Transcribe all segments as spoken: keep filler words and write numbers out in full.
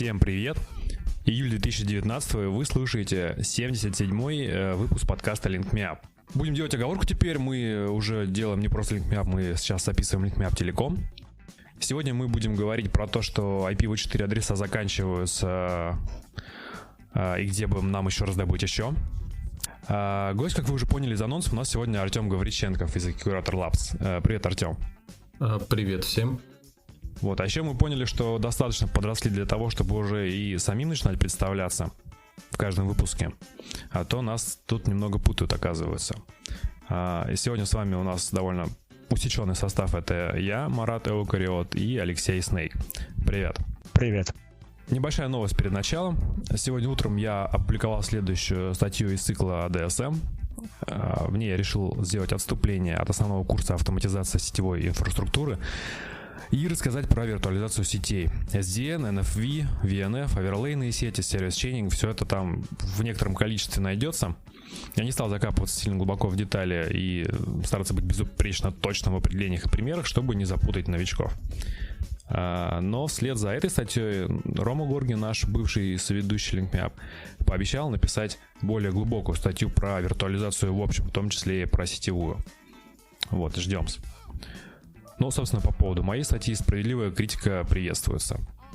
Всем привет! Июль две тысячи девятнадцатого, вы слушаете семьдесят седьмой выпуск подкаста Link Me Up. Будем делать оговорку теперь, мы уже делаем не просто Link Me Up, мы сейчас записываем Link Me Up Telecom. Сегодня мы будем говорить про то, что ай пи ви четыре адреса заканчиваются, и где бы нам еще раздобыть еще. Гость, как вы уже поняли из анонсов, у нас сегодня Артем Гавриченков из Curator Labs. Привет, Артем. Привет всем. Вот, а еще мы поняли, что достаточно подросли для того, чтобы уже и самим начинать представляться в каждом выпуске. А то нас тут немного путают, оказывается. И сегодня с вами у нас довольно усеченный состав. Это я, Марат Эукариот, и Алексей Снейк. Привет. Привет. Небольшая новость перед началом. Сегодня утром я опубликовал следующую статью из цикла эй ди эс эм. В ней я решил сделать отступление от основного курса автоматизации сетевой инфраструктуры и рассказать про виртуализацию сетей. эс ди эн, эн эф ви, ви эн эф, оверлейные сети, сервис-чейнинг, все это там в некотором количестве найдется. Я не стал закапываться сильно глубоко в детали и стараться быть безупречно точным в определениях и примерах, чтобы не запутать новичков. Но вслед за этой статьей Рома Горгин, наш бывший соведущий Link Me Up, пообещал написать более глубокую статью про виртуализацию в общем, в том числе и про сетевую. Вот, ждем. Ну, собственно, по поводу моей статьи справедливая критика приветствуется.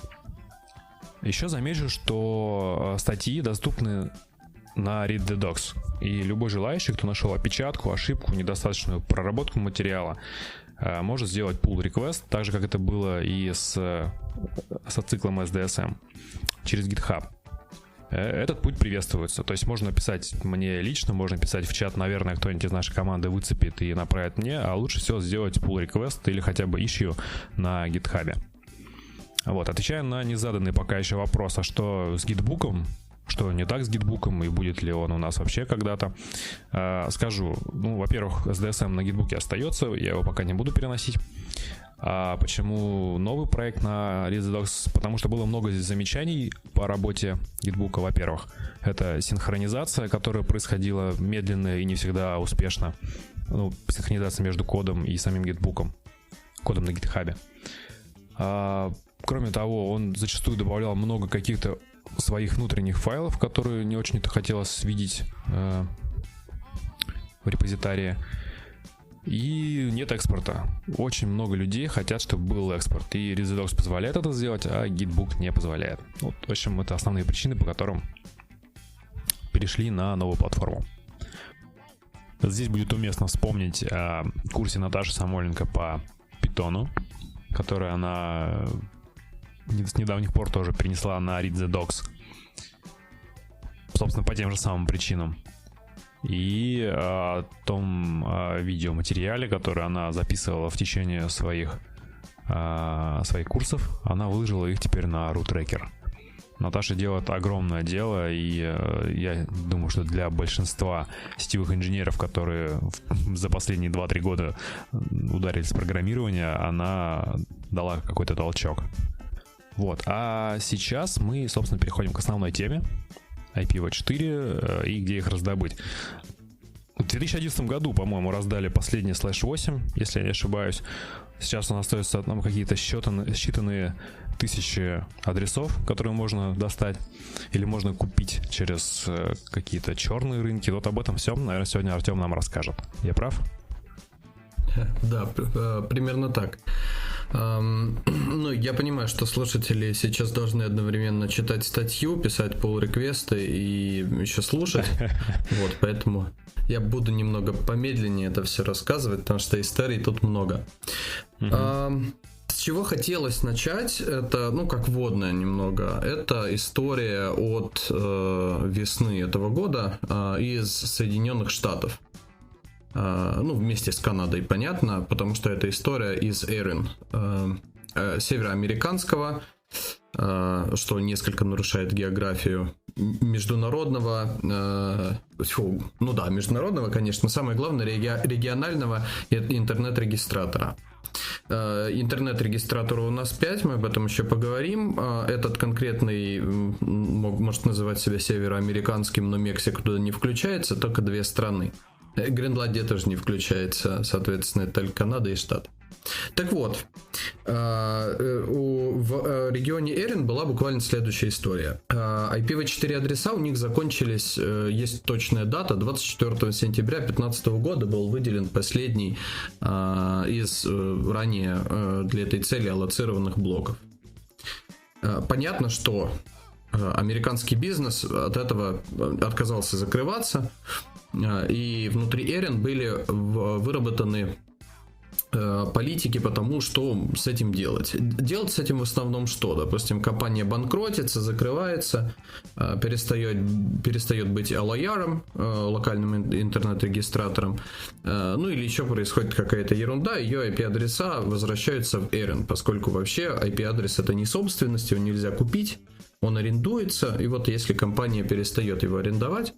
Еще замечу, что статьи доступны на Read the Docs, и любой желающий, кто нашел опечатку, ошибку, недостаточную проработку материала, может сделать pull request, так же, как это было и с, со циклом эс ди эс эм, через GitHub. Этот путь приветствуется. То есть можно писать мне лично, можно писать в чат, наверное, кто-нибудь из нашей команды выцепит и направит мне, а лучше всего сделать pull request или хотя бы issue на GitHub. Вот, отвечая на незаданный пока еще вопрос, а что с гитбуком, что не так с гитбуком и будет ли он у нас вообще когда-то, э, скажу. Ну, во-первых, эс ди эс эм на гитбуке остается, я его пока не буду переносить. А почему новый проект на Read the Docs? Потому что было много здесь замечаний по работе гитбука. Во-первых, это синхронизация, которая происходила медленно и не всегда успешно. Ну, синхронизация между кодом и самим гитбуком, кодом на гитхабе. А, кроме того, он зачастую добавлял много каких-то своих внутренних файлов, которые не очень-то хотелось видеть э, в репозитории. И нет экспорта. Очень много людей хотят, чтобы был экспорт. И Read the Docs позволяет это сделать, а Gitbook не позволяет. Вот, в общем, это основные причины, по которым перешли на новую платформу. Здесь будет уместно вспомнить о курсе Наташи Самойленко по Python, который она с недавних пор тоже перенесла на Read the Docs. Собственно, по тем же самым причинам. И о том о видеоматериале, который она записывала в течение своих, о, своих курсов, она выложила их теперь на RootRacker. Наташа делает огромное дело, и э, я думаю, что для большинства сетевых инженеров, которые за последние два-три года ударились в программирование, она дала какой-то толчок. Вот. А сейчас мы, собственно, переходим к основной теме ай пи ви четыре и где их раздобыть. В две тысячи одиннадцатом году, по-моему, раздали последний слэш восемь, если я не ошибаюсь. Сейчас у нас остаются там какие-то считанные, считанные тысячи адресов, которые можно достать или можно купить через какие-то черные рынки. Вот об этом всем, наверное, сегодня Артем нам расскажет. Я прав? Да, примерно так. Ну, я понимаю, что слушатели сейчас должны одновременно читать статью, писать pull-реквесты и еще слушать. Вот, поэтому я буду немного помедленнее это все рассказывать, потому что историй тут много. Uh-huh. С чего хотелось начать, это, ну, как вводное немного, это история от э, весны этого года э, из Соединенных Штатов. Ну, вместе с Канадой, понятно, потому что это история из Erin, э, э, североамериканского, э, что несколько нарушает географию, международного, э, фу, ну да, международного, конечно, самое главное, реги- регионального интернет-регистратора. Э, интернет-регистратора у нас пять, мы об этом еще поговорим. Э, этот конкретный может называть себя североамериканским, но Мексика туда не включается, только две страны. Гренландия тоже не включается, соответственно, это только Канада и Штат. Так вот, В регионе Эрин была буквально следующая история. ай пи ви четыре адреса у них закончились, есть точная дата, двадцать четвёртого сентября две тысячи пятнадцатого года был выделен последний из ранее для этой цели аллоцированных блоков. Понятно, что американский бизнес от этого отказался закрываться, и внутри Эрин были выработаны политики по тому, что с этим делать. Делать с этим в основном что? Допустим, компания банкротится, закрывается, перестает, перестает быть эл эй ар, локальным интернет-регистратором, ну или еще происходит какая-то ерунда, ее ай пи-адреса возвращаются в Эрин, поскольку вообще ай пи-адрес это не собственность, его нельзя купить, он арендуется, и вот если компания перестает его арендовать,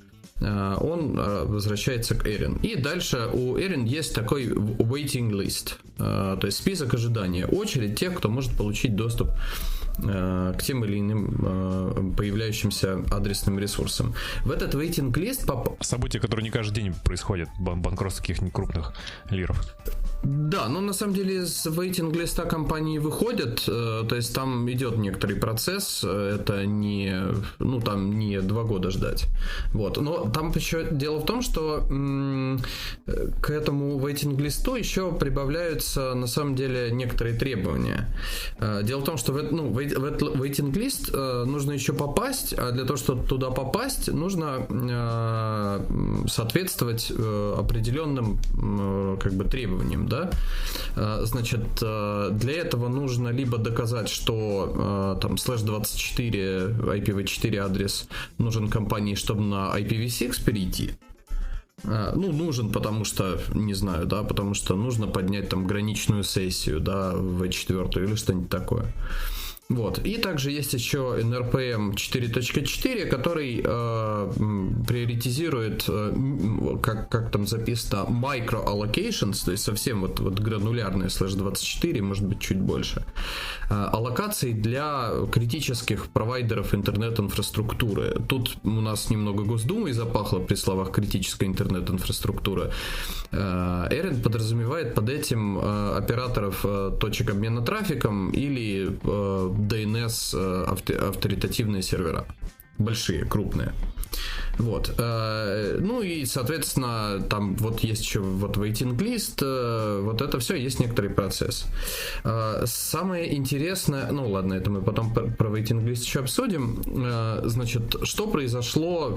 он возвращается к Эрин. И дальше у Эрин есть такой waiting list, то есть список ожидания, очередь тех, кто может получить доступ к тем или иным появляющимся адресным ресурсам. В этот waiting list поп... события, которые не каждый день происходят, банкротство каких-нибудь крупных лиров. Да, но на самом деле с waiting листа компании выходят, то есть там идет некоторый процесс, это не, ну там не два года ждать. Вот. Но там еще дело в том, что м- к этому waiting листу еще прибавляются на самом деле некоторые требования. Дело в том, что в, ну, в этот waiting лист нужно еще попасть, а для того, чтобы туда попасть, нужно соответствовать определенным как бы требованиям. Да? Значит, для этого нужно либо доказать, что там слэш двадцать четыре, ай пи ви четыре адрес нужен компании, чтобы на ай пи ви шесть перейти. Ну, нужен, потому что, не знаю, да, потому что нужно поднять там граничную сессию, да, в ви четыре или что-нибудь такое. Вот. И также есть еще эн эр пи эм четыре точка четыре, который э, приоритизирует, э, как, как там записано, micro allocations, то есть совсем вот, вот гранулярные слэш двадцать четыре, может быть чуть больше, э, аллокации для критических провайдеров интернет-инфраструктуры. Тут у нас немного Госдумой запахло при словах критическая интернет-инфраструктура. Э, Эрин подразумевает под этим э, операторов э, точек обмена трафиком или э, ди эн эс авторитативные сервера. Большие, крупные. Вот. Ну и, соответственно, там вот есть еще вот waiting list, вот это все, есть некоторый процесс. Самое интересное, ну ладно, это мы потом про waiting list еще обсудим. Значит, что произошло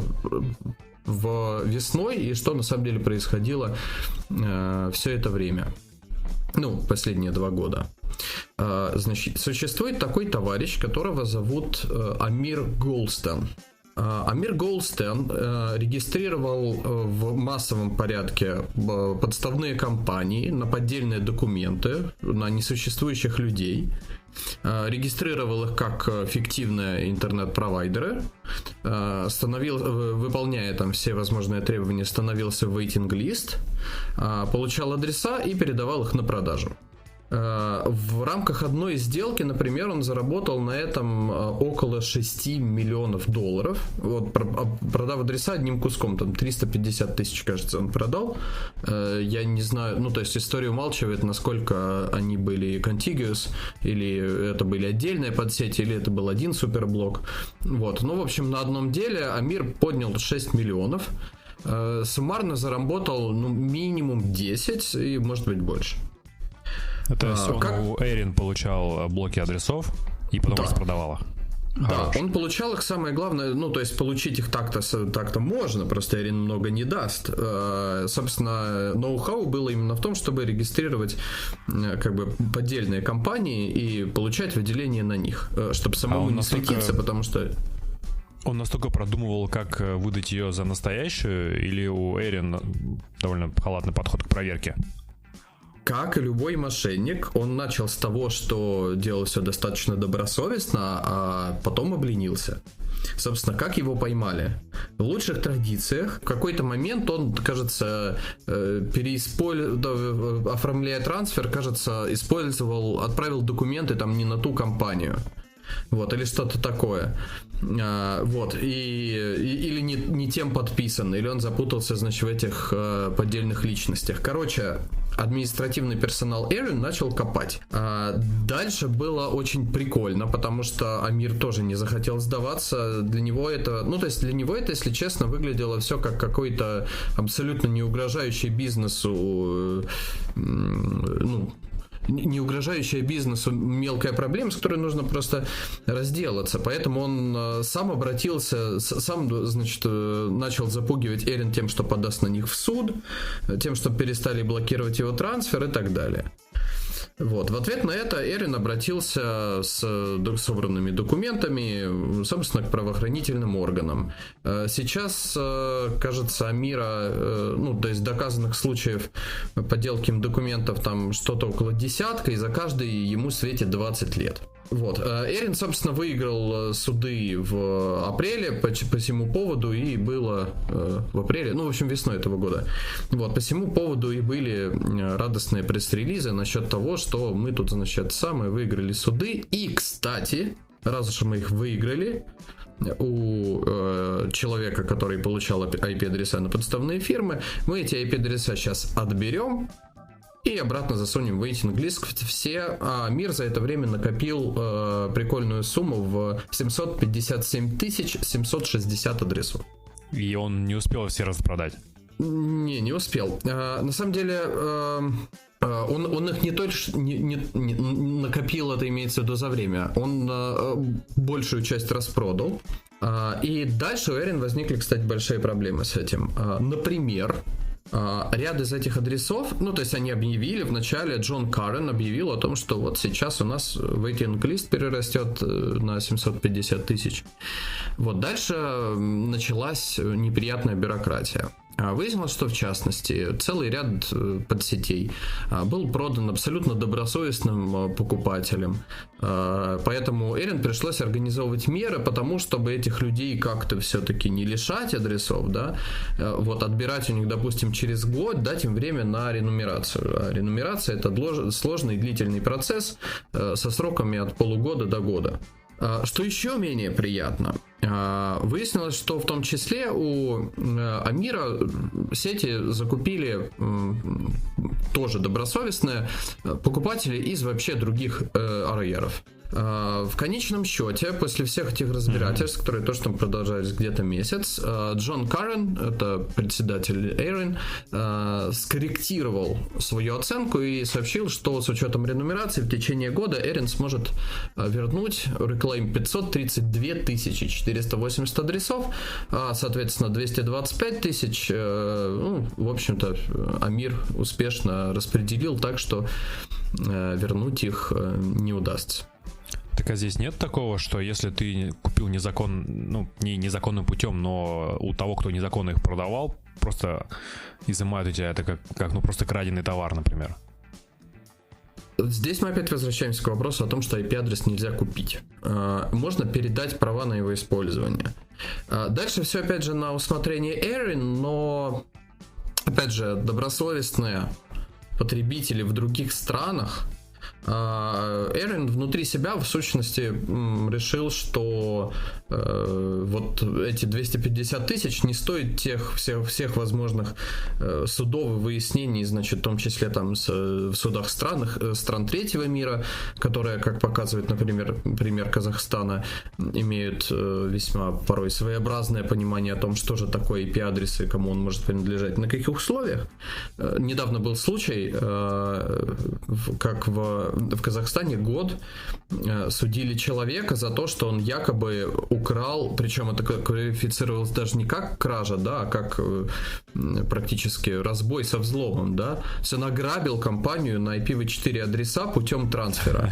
в весной и что на самом деле происходило все это время. Ну, последние два года. Значит, существует такой товарищ, которого зовут Амир Голстен. Амир Голстен регистрировал в массовом порядке подставные компании на поддельные документы на несуществующих людей, регистрировал их как фиктивные интернет-провайдеры, становил, выполняя там все возможные требования, становился в waiting list, получал адреса и передавал их на продажу. В рамках одной сделки, например, он заработал на этом около шесть миллионов долларов. Вот, продав адреса одним куском, там триста пятьдесят тысяч, кажется, он продал. Я не знаю, ну то есть история умалчивает, насколько они были contiguous, или это были отдельные подсети, или это был один суперблок. Вот, ну в общем на одном деле Амир поднял шесть миллионов, суммарно заработал ну, минимум десять и может быть больше. То есть он как... у Эрин получал блоки адресов и потом да. распродавал их. Да, Хорош. Он получал их, самое главное, ну, то есть получить их так-то, так-то можно, просто Эрин много не даст. Собственно, ноу-хау было именно в том, чтобы регистрировать как бы поддельные компании и получать выделение на них, чтобы самому а не настолько... светиться, потому что... Он настолько продумывал, как выдать ее за настоящую, или у Эрин довольно халатный подход к проверке? Как и любой мошенник, он начал с того, что делал все достаточно добросовестно, а потом обленился. Собственно, как его поймали? В лучших традициях в какой-то момент он, кажется, переиспользовал, оформляя трансфер, кажется, использовал, отправил документы там не на ту компанию. вот, или что-то такое. А, вот, и, и, или не, не тем подписан, или он запутался, значит, в этих а, поддельных личностях. Короче, административный персонал Erin начал копать. А дальше было очень прикольно, потому что Амир тоже не захотел сдаваться. Для него это, ну, то есть для него это, если честно, выглядело все как какой-то абсолютно не угрожающий бизнесу, ну, не угрожающая бизнесу мелкая проблема, с которой нужно просто разделаться. Поэтому он сам обратился, сам, значит, начал запугивать Эрин тем, что подаст на них в суд, тем, что перестали блокировать его трансфер и так далее. Вот. В ответ на это Эрин обратился с собранными документами, собственно, к правоохранительным органам. Сейчас, кажется, Амира, ну, то есть доказанных случаев подделки документов там что-то около десятка, и за каждый ему светит двадцать лет. Вот. Эрин, собственно, выиграл суды в апреле по, по всему поводу, и было э, в апреле, ну, в общем, весной этого года. Вот, по всему поводу и были радостные пресс-релизы насчет того, что мы тут, значит, самые выиграли суды. И, кстати, раз уж мы их выиграли, у э, человека, который получал ай пи-адреса на подставные фирмы, мы эти ай пи-адреса сейчас отберем и обратно засунем в waiting-лист все, а Мир за это время накопил э, прикольную сумму в семьсот пятьдесят семь тысяч семьсот шестьдесят адресов. И он не успел все распродать? Не, не успел. Э, на самом деле, э, он, он их не только не, не, не, накопил, это имеется в виду за время, он э, большую часть распродал. Э, и дальше у Эрин возникли, кстати, большие проблемы с этим. Э, например, ряд из этих адресов, ну, то есть они объявили вначале, Джон Карен объявил о том, что вот сейчас у нас waiting-лист перерастет на семьсот пятьдесят тысяч. Вот дальше началась неприятная бюрократия. Выяснилось, что в частности целый ряд подсетей был продан абсолютно добросовестным покупателям. Поэтому Эрин пришлось организовывать меры, потому чтобы этих людей как-то все-таки не лишать адресов, да, вот отбирать у них, допустим, через год, дать им время на ренумерацию. А ренумерация — это сложный длительный процесс со сроками от полугода до года. Что еще менее приятно, выяснилось, что в том числе у Амира сети закупили тоже добросовестные покупатели из вообще других арьеров. В конечном счете, после всех этих разбирательств, которые тоже там продолжались где-то месяц, Джон Карен, это председатель Эрин, скорректировал свою оценку и сообщил, что с учетом ренумерации в течение года Эрин сможет вернуть реклейм пятьсот тридцать две тысячи четыреста восемьдесят адресов, а, соответственно, двести двадцать пять тысяч, ну, в общем-то, Амир успешно распределил так, что вернуть их не удастся. Так а здесь нет такого, что если ты купил незакон, ну, не незаконным путем, но у того, кто незаконно их продавал, просто изымают у тебя это как, как ну, просто краденый товар, например? Здесь мы опять возвращаемся к вопросу о том, что ай пи-адрес нельзя купить. Можно передать права на его использование. Дальше все, опять же, на усмотрение Эрин, но, опять же, добросовестные потребители в других странах, Эрин внутри себя, в сущности, решил, что э, вот эти двести пятьдесят тысяч не стоят тех всех, всех возможных э, судов и выяснений, значит, в том числе там с, в судах странах, стран третьего мира, которые, как показывает, например, пример Казахстана, имеют э, весьма порой своеобразное понимание о том, что же такое ай пи-адрес и кому он может принадлежать, на каких условиях. Э, недавно был случай, э, как в в Казахстане год э, судили человека за то, что он якобы украл, причем это квалифицировалось даже не как кража, да, а как э, практически разбой со взломом, да. То есть он ограбил компанию на ай пи ви четыре адреса путем трансфера.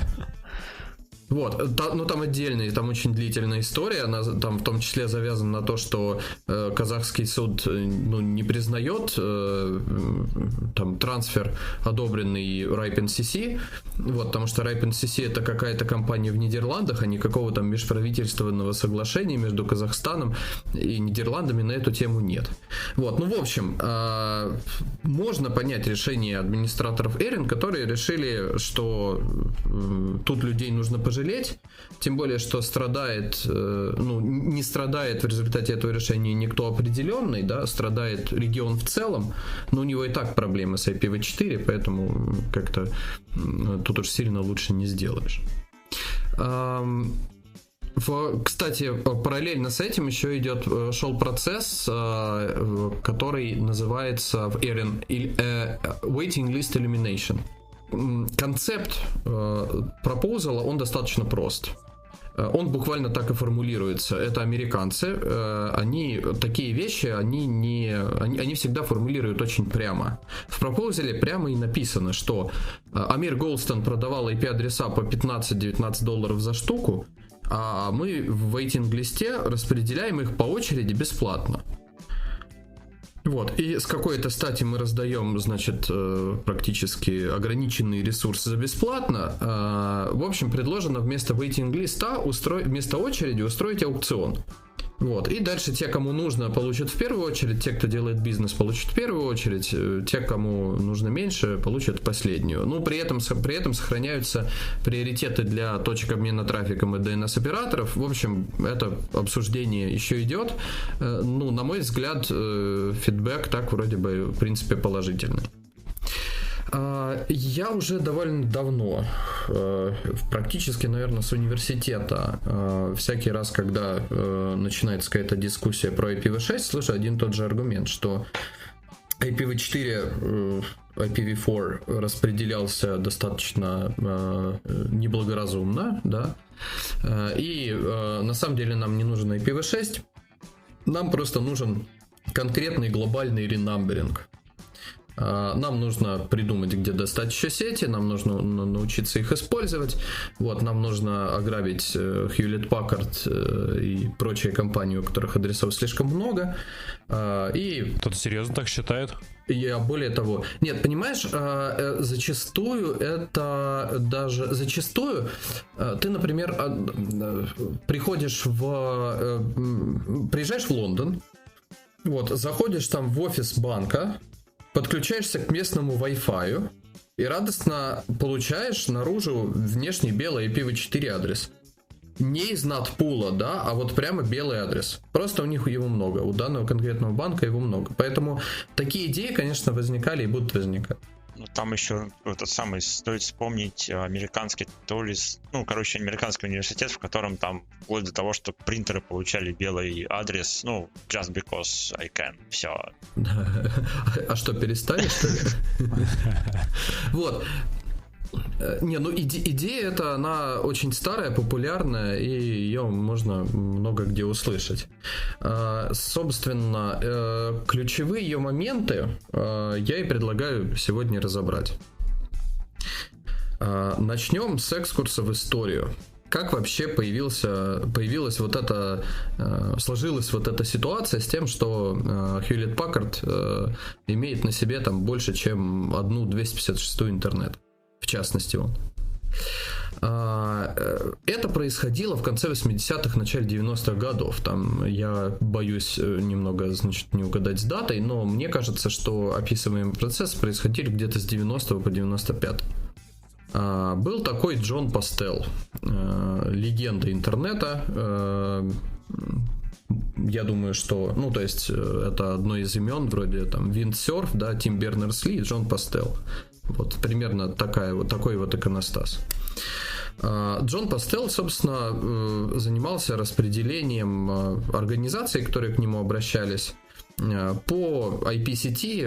Вот, та, ну там отдельная, там очень длительная история, она там в том числе завязана на то, что э, казахский суд ну, не признает э, там трансфер, одобренный RipeNCC, вот, потому что RipeNCC это какая-то компания в Нидерландах, а никакого там межправительственного соглашения между Казахстаном и Нидерландами на эту тему нет. Вот, ну в общем, э, можно понять решение администраторов Эрин, которые решили, что э, тут людей нужно пожалеть, пожалеть, тем более, что страдает, ну, не страдает в результате этого решения никто определенный, да, страдает регион в целом, но у него и так проблемы с ай пи ви четыре, поэтому как-то тут уж сильно лучше не сделаешь. Кстати, параллельно с этим еще идет, шел процесс, который называется Waiting List Elimination. Концепт пропозала, он достаточно прост. Он буквально так и формулируется. Это американцы. Они такие вещи, они не, они, они всегда формулируют очень прямо. В пропозале прямо и написано, что Амир Голстон продавал ай пи-адреса по пятнадцать-девятнадцать долларов за штуку, а мы в вейтинг-листе распределяем их по очереди бесплатно. Вот, и с какой-то стати мы раздаем, значит, практически ограниченный ресурс за бесплатно. В общем, предложено вместо вейтинг-листа, устроить, вместо очереди устроить аукцион. Вот, и дальше те, кому нужно, получат в первую очередь, те, кто делает бизнес, получат в первую очередь, те, кому нужно меньше, получат последнюю. Ну, при этом, при этом сохраняются приоритеты для точек обмена трафиком и ди эн эс-операторов. В общем, это обсуждение еще идет. Ну, на мой взгляд, фидбэк так вроде бы, в принципе, положительный. Я уже довольно давно, практически, наверное, с университета, всякий раз, когда начинается какая-то дискуссия про ай пи ви шесть, слышу один и тот же аргумент, что ай пи ви четыре, ай пи ви четыре распределялся достаточно неблагоразумно, да, и на самом деле нам не нужен ай пи ви шесть, нам просто нужен конкретный глобальный ренамберинг. Нам нужно придумать, где достать еще сети, нам нужно научиться их использовать. Вот, нам нужно ограбить Hewlett Packard и прочие компании, у которых адресов слишком много. И... Кто-то серьезно так считает? Я более того... Нет, понимаешь, зачастую это даже... Зачастую ты, например, приходишь в... Приезжаешь в Лондон, вот, заходишь там в офис банка, подключаешься к местному Wi-Fi и радостно получаешь наружу внешний белый ай пи ви четыре адрес. Не из надпула, да, а вот прямо белый адрес. Просто у них его много, у данного конкретного банка его много. Поэтому такие идеи, конечно, возникали и будут возникать. Ну, там еще этот самый, стоит вспомнить американский, то ли, ну, короче, американский университет, в котором там вплоть до того, что принтеры получали белый адрес, ну, just because I can, все. А что, перестали, что ли? Вот. Не, ну иде- идея эта, она очень старая, популярная, и ее можно много где услышать. Собственно, ключевые ее моменты я и предлагаю сегодня разобрать. Начнем с экскурса в историю. Как вообще появился, появилась вот эта, сложилась вот эта ситуация с тем, что Hewlett Packard имеет на себе там больше, чем одну двести пятьдесят шестую интернет. В частности, он. Это происходило в конце восьмидесятых, начале девяностых годов. Там я боюсь немного, значит, не угадать с датой, но мне кажется, что описываемый процесс происходил где-то с девяностого по девяносто пятый. Был такой Джон Пастел, легенда интернета. Я думаю, что, ну, то есть, это одно из имен, вроде там Windsurf, да, Тим Бернерс-Ли и Джон Пастел. Вот примерно такая, вот такой вот иконостас. Джон Пастел, собственно, занимался распределением организаций, которые к нему обращались, по ай пи-сети,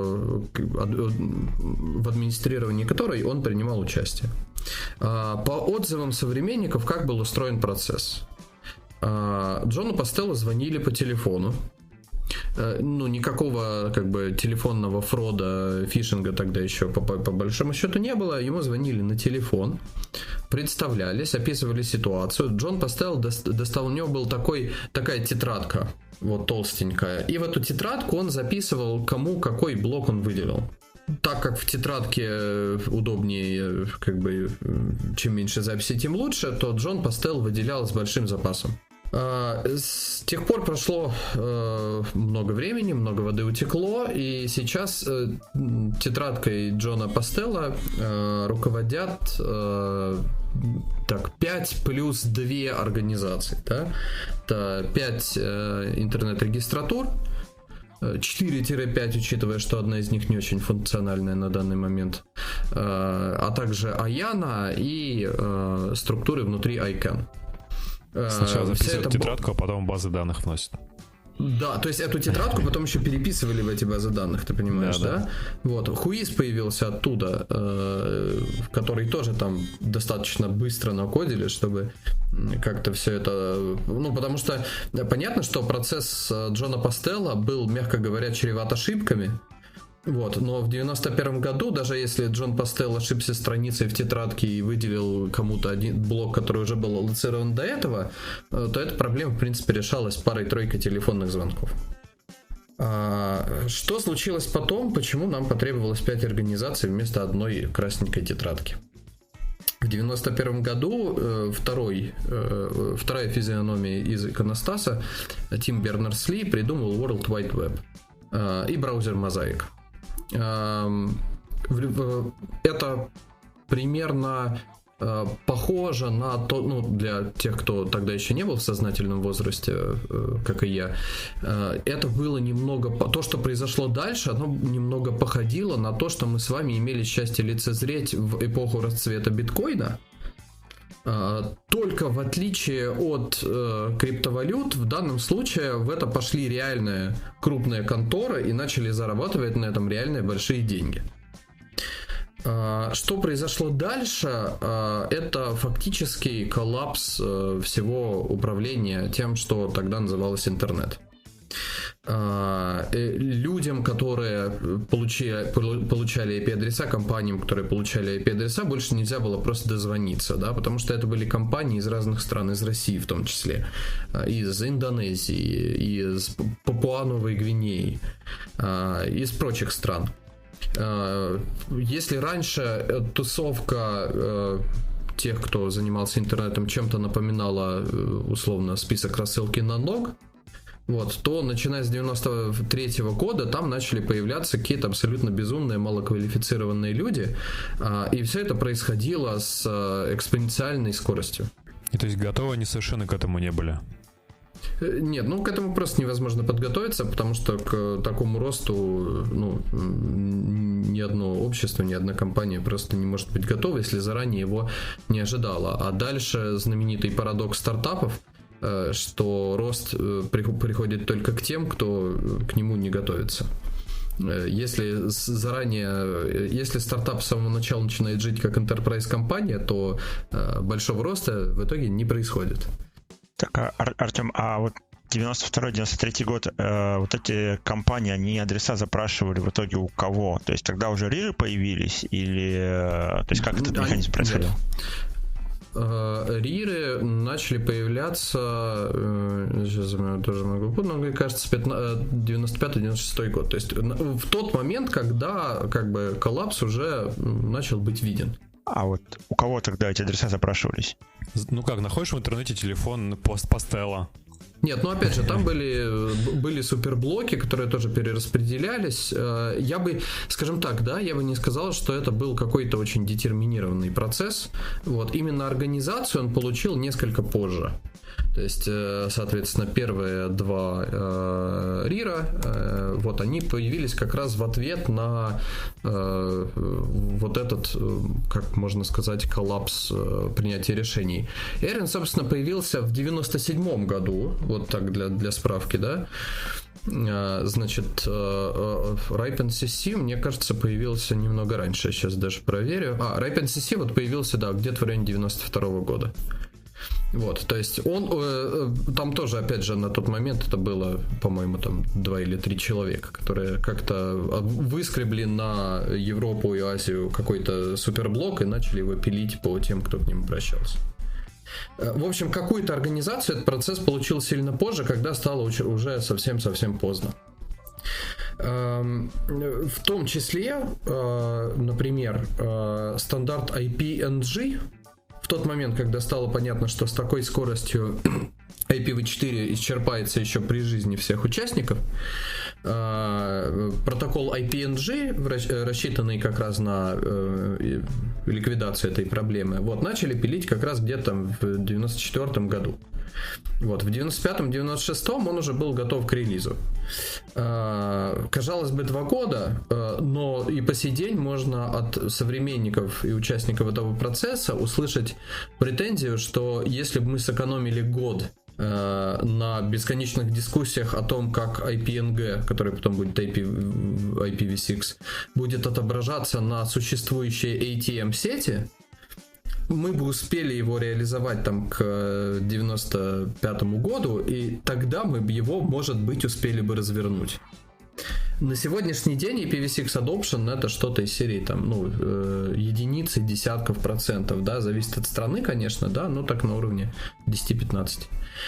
в администрировании которой он принимал участие. По отзывам современников, как был устроен процесс. Джону Пастелу звонили по телефону. Ну, никакого как бы телефонного фрода, фишинга тогда еще по, по, по большому счету не было. Ему звонили на телефон, представлялись, описывали ситуацию. Джон Пастел достал, у него была такой, такая тетрадка, вот толстенькая. И в эту тетрадку он записывал, кому какой блок он выделил. Так как в тетрадке удобнее, как бы, чем меньше записей, тем лучше, то Джон Пастел выделял с большим запасом. С тех пор прошло э, много времени, много воды утекло, и сейчас э, тетрадкой Джона Пастела э, руководят э, так, пять плюс две организации, да? Это пять э, интернет-регистратур, четыре-пять, учитывая, что одна из них не очень функциональная на данный момент, э, а также Аяна и э, структуры внутри айкэн. Сначала записывают тетрадку, а потом базы данных вносят. Да, то есть эту тетрадку потом еще переписывали в эти базы данных, ты понимаешь, да? да? да? Вот, Whois появился оттуда, э, который тоже там достаточно быстро накодили, чтобы как-то все это... Ну, потому что понятно, что процесс Джона Пастелла был, мягко говоря, чреват ошибками. Вот, но в девяносто первом году, даже если Джон Пастелл ошибся страницей в тетрадке и выделил кому-то один блок, который уже был аллоцирован до этого, то эта проблема, в принципе, решалась парой-тройкой телефонных звонков. А что случилось потом? Почему нам потребовалось пять организаций вместо одной красненькой тетрадки? В девяносто первом году э, второй, э, вторая физиономия из иконостаса, Тим Бернерс-Ли, придумал World Wide Web э, и браузер Mosaic. Это примерно похоже на то, ну, для тех, кто тогда еще не был в сознательном возрасте, как и я, это было немного, то, что произошло дальше, оно немного походило на то, что мы с вами имели счастье лицезреть в эпоху расцвета биткоина. Только в отличие от э, криптовалют, в данном случае в это пошли реальные крупные конторы и начали зарабатывать на этом реальные большие деньги. Э, что произошло дальше? Э, это фактический коллапс э, всего управления тем, что тогда называлось интернет. Людям, которые получили, получали ай пи-адреса, компаниям, которые получали ай пи-адреса, больше нельзя было просто дозвониться, да, потому что это были компании из разных стран, из России в том числе, из Индонезии, из Папуа-Новой Гвинеи, из прочих стран. Если раньше тусовка тех, кто занимался интернетом, чем-то напоминала условно список рассылки на ног, вот, то начиная с девяносто третьего года там начали появляться какие-то абсолютно безумные, малоквалифицированные люди, и все это происходило с экспоненциальной скоростью. И то есть готовы они совершенно к этому не были? Нет, ну к этому просто невозможно подготовиться, потому что к такому росту, ну, ни одно общество, ни одна компания просто не может быть готова, если заранее его не ожидала. А дальше знаменитый парадокс стартапов, что рост приходит только к тем, кто к нему не готовится. Если заранее, если стартап с самого начала начинает жить как enterprise компания, то большого роста в итоге не происходит. Так, Ар- Артем, а вот девяносто второй - девяносто третий год, э, вот эти компании, они адреса запрашивали в итоге у кого? То есть тогда уже риры появились или, э, то есть как этот механизм происходил? Риры начали появляться, сейчас я тоже могу помнить, мне кажется, девяносто пятый - девяносто шестой год. То есть в тот момент, когда как бы коллапс уже начал быть виден. А вот у кого тогда эти адреса запрашивались? Ну как, находишь в интернете телефон пост Пастелла? Нет, ну опять же, там были, были суперблоки, которые тоже перераспределялись. Я бы, скажем так, да, я бы не сказал, что это был какой-то очень детерминированный процесс. Вот, именно организацию он получил несколько позже. То есть, соответственно, первые два э, рира, э, вот они появились как раз в ответ на э, вот этот, как можно сказать, коллапс э, принятия решений. Эрин, собственно, появился в девяносто седьмом году, вот так для, для справки, да. Значит, RipeNCC, мне кажется, появился немного раньше, я сейчас даже проверю. А, RipeNCC вот появился, да, где-то в районе девяносто второго года. Вот, то есть он, э, там тоже, опять же, на тот момент это было, по-моему, там два или три человека, которые как-то выскребли на Европу и Азию какой-то суперблок и начали его пилить по тем, кто к ним обращался. В общем, какую-то организацию этот процесс получил сильно позже, когда стало уже совсем-совсем поздно. В том числе, например, стандарт ай пи эн джи, в тот момент, когда стало понятно, что с такой скоростью ай пи ви четыре исчерпается еще при жизни всех участников, э, протокол ай пи эн джи, рассчитанный как раз на э, ликвидацию этой проблемы, вот, начали пилить как раз где-то в девяносто четвёртом году. Вот, в девяносто пятом — девяносто шестом он уже был готов к релизу. Казалось бы, два года, но и по сей день можно от современников и участников этого процесса услышать претензию, что если бы мы сэкономили год на бесконечных дискуссиях о том, как ай пи эн джи, который потом будет ай пи ви шесть, будет отображаться на существующей эй ти эм-сети, мы бы успели его реализовать там к девяносто пятому году, и тогда мы бы его, может быть, успели бы развернуть. На сегодняшний день ай пи ви шесть Adoption это что-то из серии там, ну, э, единицы, десятков процентов, да, зависит от страны, конечно, да, но так на уровне десять-пятнадцать.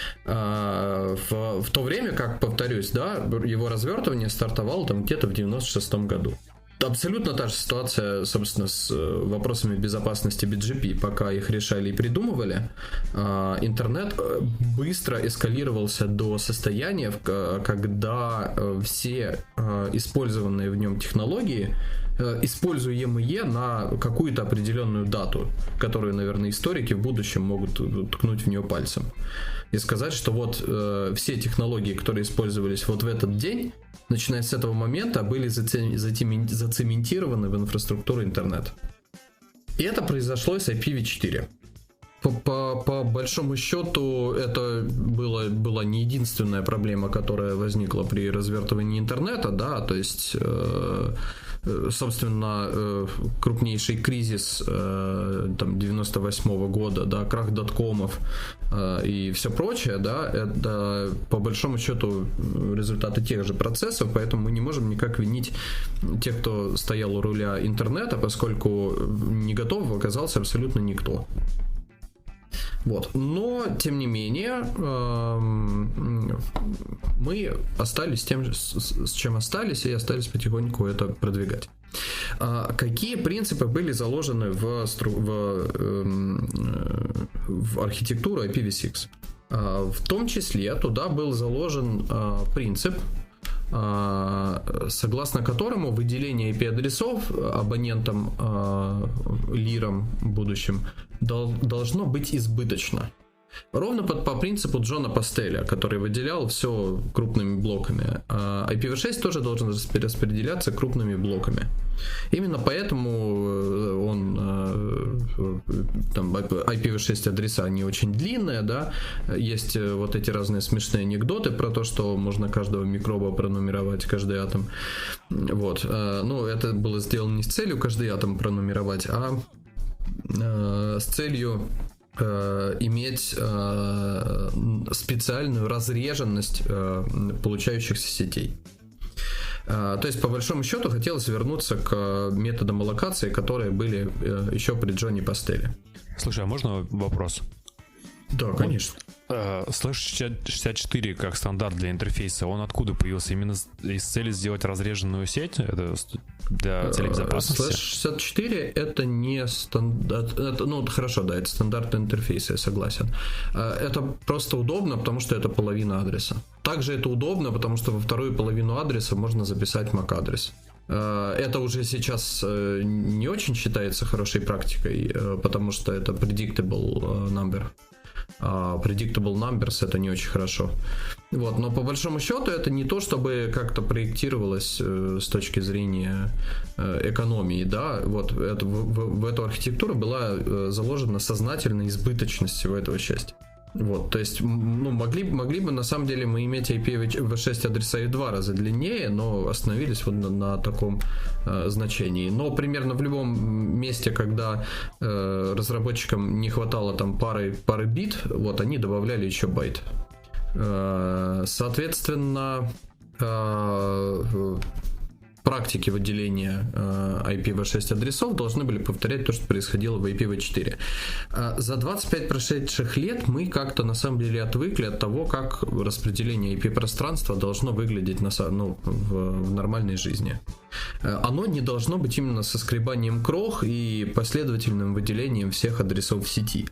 А, в, в то время, как, повторюсь, да, его развертывание стартовало там где-то в девяносто шестом году. Абсолютно та же ситуация, собственно, с вопросами безопасности би джи пи. Пока их решали и придумывали, интернет быстро эскалировался до состояния, когда все использованные в нем технологии, используемые на какую-то определенную дату, которую, наверное, историки в будущем могут ткнуть в нее пальцем и сказать, что вот все технологии, которые использовались вот в этот день, начиная с этого момента, были зацементированы в инфраструктуру интернета. И это произошло с ай пи ви четыре. По, по, по большому счету, это было, была не единственная проблема, которая возникла при развертывании интернета, да, то есть, э, собственно, э, крупнейший кризис э, там, девяносто восьмого года, да, крах доткомов э, и все прочее, да, это по большому счету результаты тех же процессов, поэтому мы не можем никак винить тех, кто стоял у руля интернета, поскольку не готов оказался абсолютно никто. Вот. Но, тем не менее, мы остались тем, с чем остались, и остались потихоньку это продвигать. Какие принципы были заложены в, в, в архитектуру ай пи ви шесть? В том числе туда был заложен принцип, согласно которому выделение ай пи-адресов абонентам, лирам будущим должно быть избыточно. Ровно по, по принципу Джона Пастеля, который выделял все крупными блоками. ай пи ви шесть тоже должен распределяться крупными блоками. Именно поэтому он, там, ай пи ви шесть адреса, они очень длинные, да, есть вот эти разные смешные анекдоты про то, что можно каждого микроба пронумеровать, каждый атом. Вот. Ну, это было сделано не с целью каждый атом пронумеровать, а с целью э, иметь э, специальную разреженность э, получающихся сетей. Э, то есть, по большому счету, хотелось вернуться к методам аллокации, которые были э, еще при Джоне Пастеле. Слушай, а можно вопрос? Да, конечно. слэш шестьдесят четыре как стандарт для интерфейса, он откуда появился? Именно из цели сделать разреженную сеть? Это для целей безопасности? слэш шестьдесят четыре это не стандарт. Это, ну, хорошо, да, это стандартный интерфейс, я согласен. Это просто удобно, потому что это половина адреса. Также это удобно, потому что во вторую половину адреса можно записать эм эй си-адрес. Это уже сейчас не очень считается хорошей практикой, потому что это predictable number. Uh, predictable numbers — это не очень хорошо. Вот, но по большому счету это не то, чтобы как-то проектировалось э, с точки зрения э, экономии, да. Вот это, в, в, в эту архитектуру была э, заложена сознательная избыточность всего этого счастья. Вот, то есть, ну, могли, могли бы на самом деле мы иметь ай пи ви шесть адреса и в два раза длиннее, но остановились вот на, на таком э, значении. Но примерно в любом месте, когда э, разработчикам не хватало там пары, пары бит, вот они добавляли еще байт. Э, соответственно, э, практики выделения э, ай пи ви шесть адресов должны были повторять то, что происходило в ай пи ви четыре. Э, за двадцать пять прошедших лет мы как-то на самом деле отвыкли от того, как распределение ай пи-пространства должно выглядеть на, ну, в, в нормальной жизни. оно не должно быть именно со скребанием крох и последовательным выделением всех адресов в сети.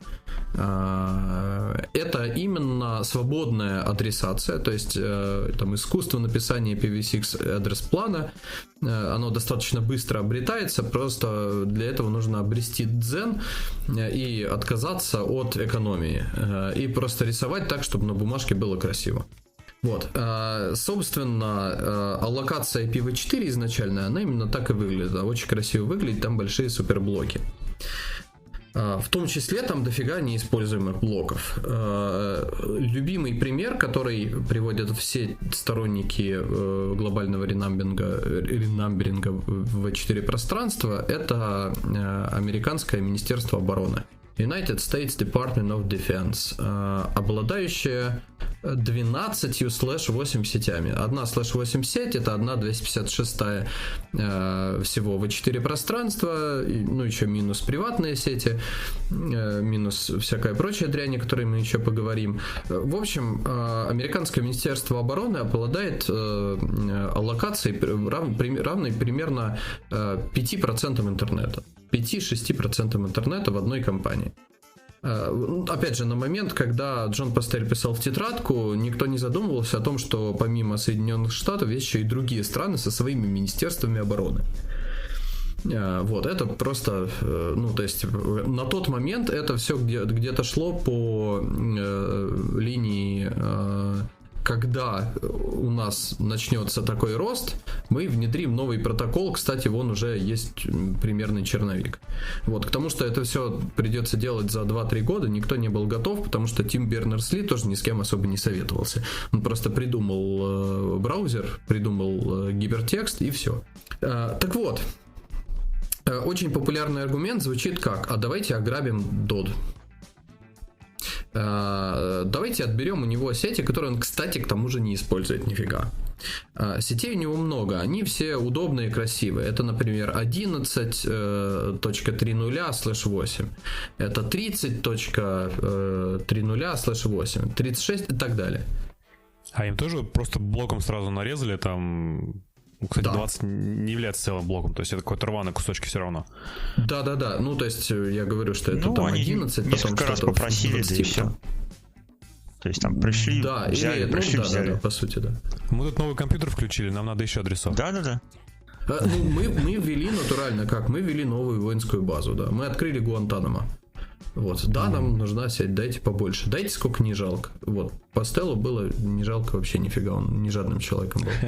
Это именно свободная адресация, то есть там искусство написания ай пи ви шесть адрес-плана, оно достаточно быстро обретается, просто для этого нужно обрести дзен и отказаться от экономии и просто рисовать так, чтобы на бумажке было красиво. Вот, собственно, аллокация ай пи ви четыре изначально, она именно так и выглядит, очень красиво выглядит, там большие суперблоки. В том числе там дофига неиспользуемых блоков. Любимый пример, который приводят все сторонники глобального ренамберинга, ренамберинга в ви четыре пространства, это американское Министерство обороны. United States Department of Defense, обладающая двенадцатью слэш восемь сетями. Одна слэш восемь сеть, это одна двести пятьдесят шестая всего ви четыре пространства, ну еще минус приватные сети, минус всякая прочая дрянь, о которой мы еще поговорим. В общем, американское Министерство обороны обладает аллокацией равной примерно пять процентов интернета. пять-шесть процентов интернета в одной компании. Опять же, на момент, когда Джон Пастель писал в тетрадку, никто не задумывался о том, что помимо Соединенных Штатов есть еще и другие страны со своими министерствами обороны. Вот, это просто, ну, то есть, на тот момент это все где- где-то шло по э, линии... Э, когда у нас начнется такой рост, мы внедрим новый протокол. Кстати, вон уже есть примерный черновик. Вот, к тому, что это все придется делать за два-три года, никто не был готов, потому что Тим Бернерс-Ли тоже ни с кем особо не советовался. Он просто придумал э, браузер, придумал э, гипертекст и все. Э, так вот, э, очень популярный аргумент звучит как: а давайте ограбим Дод. Давайте отберем у него сети, которые он, кстати, к тому же не использует нифига. Сетей у него много, они все удобные и красивые. Это, например, одиннадцать точка три нуля слэш восемь, это тридцать точка три нуля слэш восемь, тридцать шесть и так далее. А им тоже просто блоком сразу нарезали там... Кстати, да. двадцать не является целым блоком, то есть это какой-то рваный кусочек все равно. Да-да-да, ну то есть я говорю, что это ну, там одиннадцать, потом несколько раз попросили, да и все. То есть там пришли, да, взяли, или, пришли, ну, да, взяли. Да, да, по сути, да. Мы тут новый компьютер включили, нам надо еще адресов. Да-да-да. А, ну, мы, мы ввели натурально, как? Мы ввели новую воинскую базу, да. Мы открыли Гуантанамо. Вот, да, mm. нам нужна сеть, дайте побольше. Дайте сколько не жалко. Вот, Пастеллу было не жалко вообще нифига, он не жадным человеком был.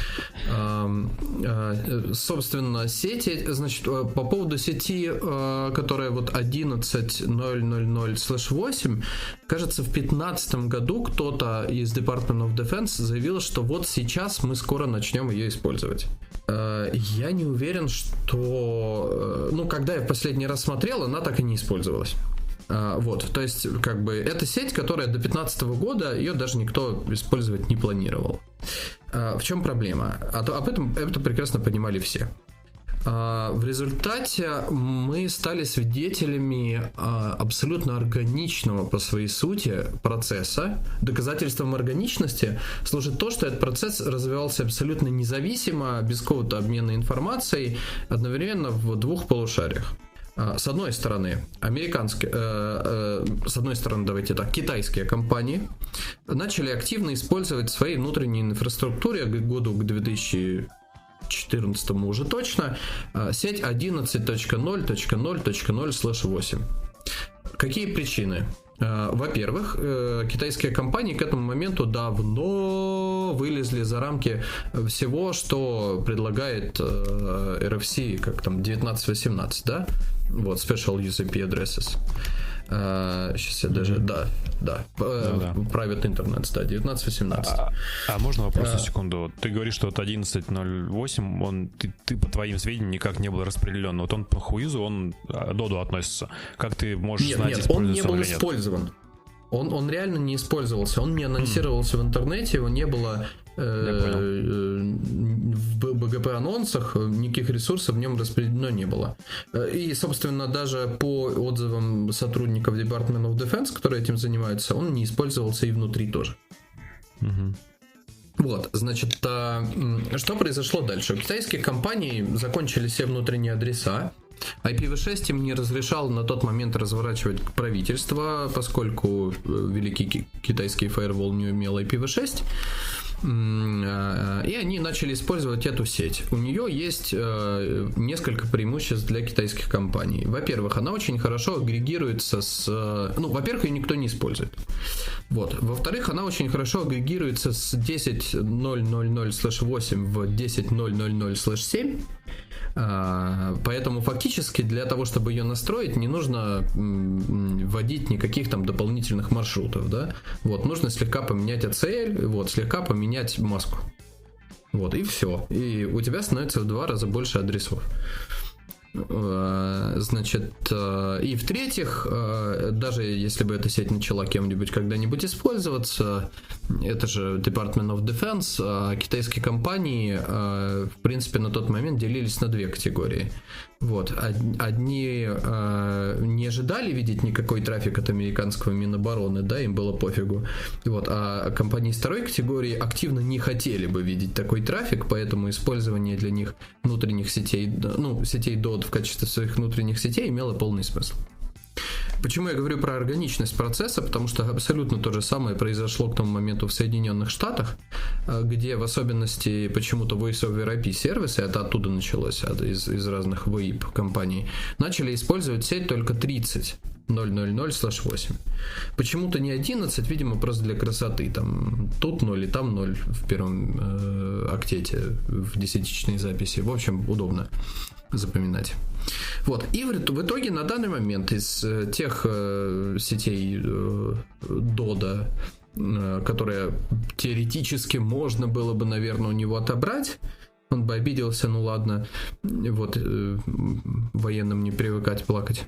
Собственно, сети, значит, по поводу сети, которая вот одиннадцать точка ноль ноль ноль слэш восемь, кажется, в две тысячи пятнадцатом году кто-то из Department of Defense заявил, что вот сейчас мы скоро начнем ее использовать. Я не уверен, что... Ну, когда я в последний раз смотрел, она так и не использовалась. Вот, то есть, как бы, это сеть, которая до две тысячи пятнадцатого года, ее даже никто использовать не планировал. В чем проблема? Об этом это прекрасно понимали все. В результате мы стали свидетелями абсолютно органичного по своей сути процесса. Доказательством органичности служит то, что этот процесс развивался абсолютно независимо, без какого-то обмена информацией, одновременно в двух полушариях. С одной стороны, американские, э, э, с одной стороны, давайте так, китайские компании начали активно использовать в своей внутренней инфраструктуре к году к две тысячи четырнадцатому уже точно сеть одиннадцать точка ноль точка ноль точка ноль слэш восемь. Какие причины? Во-первых, китайские компании к этому моменту давно вылезли за рамки всего, что предлагает эр эф си, как там девятнадцать восемнадцать, да? Вот, Special Use ай пи Addresses. Uh, сейчас я даже, mm-hmm. да, да, uh, ну, да, Private Internet, да, девятнадцать восемнадцать. А, а можно вопрос на uh, секунду? Ты говоришь, что вот одиннадцать ноль восемь, он, ты, ты по твоим сведениям никак не был распределен. Вот он по хуизу, он к Доду относится. Как ты можешь нет, знать, нет, он не был использован. Он, он реально не использовался, он не анонсировался mm. в интернете, его не было э, в би джи пи-анонсах, никаких ресурсов в нем распределено не было. И, собственно, даже по отзывам сотрудников Department of Defense, которые этим занимаются, он не использовался и внутри тоже. Mm-hmm. Вот, значит, что произошло дальше? У китайских компаний закончили все внутренние адреса. ай пи ви шесть им не разрешал на тот момент разворачивать правительство, поскольку великий китайский фаервол не умел ай пи ви шесть. И они начали использовать эту сеть. У нее есть несколько преимуществ для китайских компаний. Во-первых, она очень хорошо агрегируется с... Ну, во-первых, ее никто не использует. Вот. Во-вторых, она очень хорошо агрегируется с десять точка ноль ноль ноль слэш восемь в десять точка ноль ноль ноль слэш семь. Поэтому фактически для того, чтобы ее настроить, не нужно вводить никаких там дополнительных маршрутов, да? Вот, нужно слегка поменять эй си эл, вот, слегка поменять маску. Вот, и все. И у тебя становится в два раза больше адресов. Значит, и в-третьих, даже если бы эта сеть начала кем-нибудь когда-нибудь использоваться, это же Department of Defense, китайские компании, в принципе, на тот момент делились на две категории. Вот. Одни не ожидали видеть никакой трафик от американского Минобороны, да, им было пофигу. Вот. А компании второй категории активно не хотели бы видеть такой трафик, поэтому использование для них внутренних сетей, ну, сетей дот в качестве своих внутренних сетей имело полный смысл. Почему я говорю про органичность процесса? Потому что абсолютно то же самое произошло к тому моменту в Соединенных Штатах, где в особенности почему-то Voice over ай пи сервисы, это оттуда началось, из, из разных ви ай пи компаний, начали использовать сеть только тридцать точка ноль ноль ноль слэш восемь. Почему-то не одиннадцать, видимо, просто для красоты. Там тут ноль и там ноль в первом э, октете, в десятичной записи. В общем, удобно запоминать. Вот. И в, в итоге на данный момент из э, тех э, сетей э, дода, э, которые теоретически можно было бы, наверное, у него отобрать, он бы обиделся, ну ладно, вот э, военным не привыкать плакать.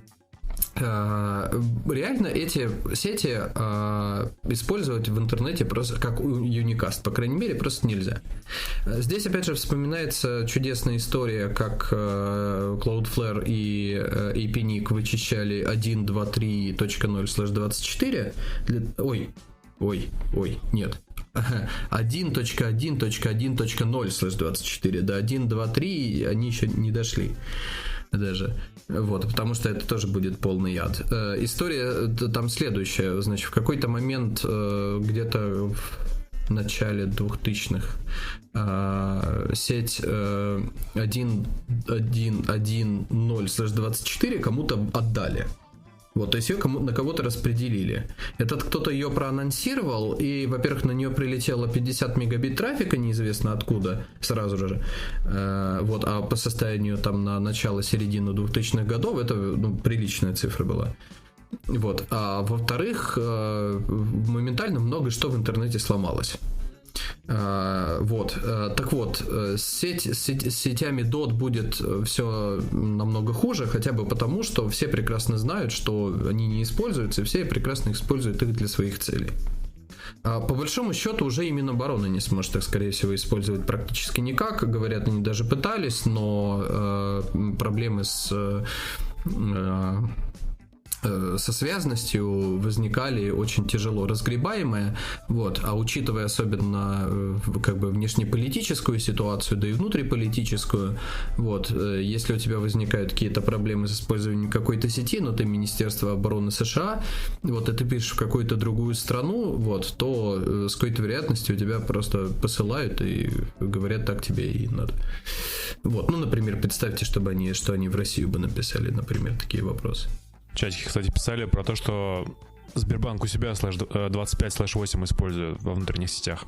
Реально эти сети использовать в интернете просто как Unicast, по крайней мере, просто нельзя. Здесь опять же вспоминается чудесная история, как Cloudflare и эй пи ник вычищали один точка два точка три точка ноль слэш двадцать четыре. Ой, ой, ой, нет. один точка один точка один точка ноль слэш двадцать четыре. До один точка два точка три они еще не дошли даже. Вот, потому что это тоже будет полный яд. Э, история там следующая. Значит, в какой-то момент э, где-то в начале двухтысячных э, сеть э, один точка один точка ноль слэш двадцать четыре кому-то отдали. Вот, то есть ее кому- на кого-то распределили. Этот кто-то ее проанонсировал, и, во-первых, на нее прилетело пятьдесят мегабит трафика, неизвестно откуда, сразу же. Э, вот, а по состоянию там на начало-середину двухтысячных годов это, ну, приличная цифра была. Вот, а во-вторых, э, моментально много что в интернете сломалось. Uh, вот, uh, так вот, uh, сеть, сеть, с сетями дот будет все намного хуже, хотя бы потому, что все прекрасно знают, что они не используются, и все прекрасно используют их для своих целей. Uh, по большому счету уже и Минобороны не сможет их, скорее всего, использовать практически никак. Говорят, они даже пытались, но uh, проблемы с... Uh, со связностью возникали очень тяжело разгребаемые, вот, а учитывая особенно как бы внешнеполитическую ситуацию, да и внутриполитическую, вот, если у тебя возникают какие-то проблемы с использованием какой-то сети, но ты Министерство обороны США, вот, и ты пишешь в какую-то другую страну, вот, то с какой-то вероятностью тебя просто посылают и говорят, так тебе и надо. Вот, ну, например, представьте, чтобы они, что они в Россию бы написали, например, такие вопросы. В чатике, кстати, писали про то, что Сбербанк у себя слэш двадцать пять слэш восемь использует во внутренних сетях.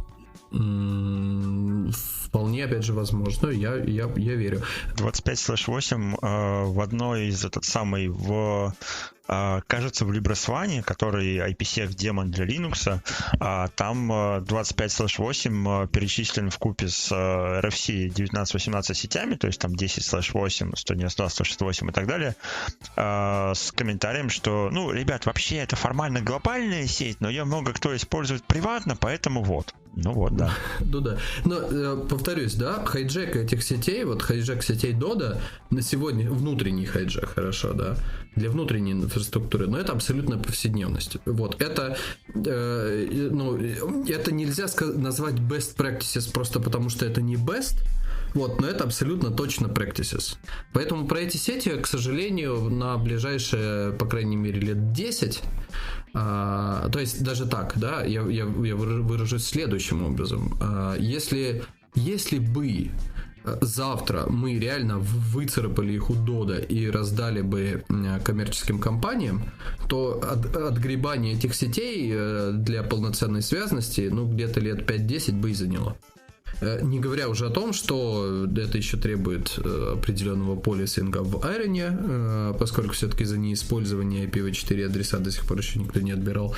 Вполне, опять же, возможно. Я, я, я верю. двадцать пять слэш восемь э, в одной из этот самый в э, кажется в LibreSwan, который ай пи сек демон для Linux, э, там э, двадцать пять слэш восемь э, перечислен вкупе с э, эр эф си девятнадцать восемнадцать сетями, то есть там десять слэш восемь, сто девяносто два, сто шестьдесят восемь и так далее, э, с комментарием, что, ну, ребят, вообще это формально глобальная сеть, но ее много кто использует приватно, поэтому вот. Ну вот, да. Ну да. Но э, повторюсь, да, хайджек этих сетей, вот хайджек сетей Дода на сегодня, внутренний хайджек, хорошо, да, для внутренней инфраструктуры, но это абсолютно повседневность. Вот, это, э, ну, это нельзя сказать, назвать best practices просто потому, что это не best, вот, но это абсолютно точно practices. Поэтому про эти сети, к сожалению, на ближайшие, по крайней мере, лет десять, а, то есть даже так, да, я, я, я выражусь следующим образом. А, если, если бы завтра мы реально выцарапали их у Дода и раздали бы коммерческим компаниям, то от, отгребание этих сетей для полноценной связности, ну, где-то лет пять-десять бы и заняло. Не говоря уже о том, что это еще требует определенного полисинга в Iron, поскольку все-таки за неиспользование ай пи ви четыре адреса до сих пор еще никто не отбирал.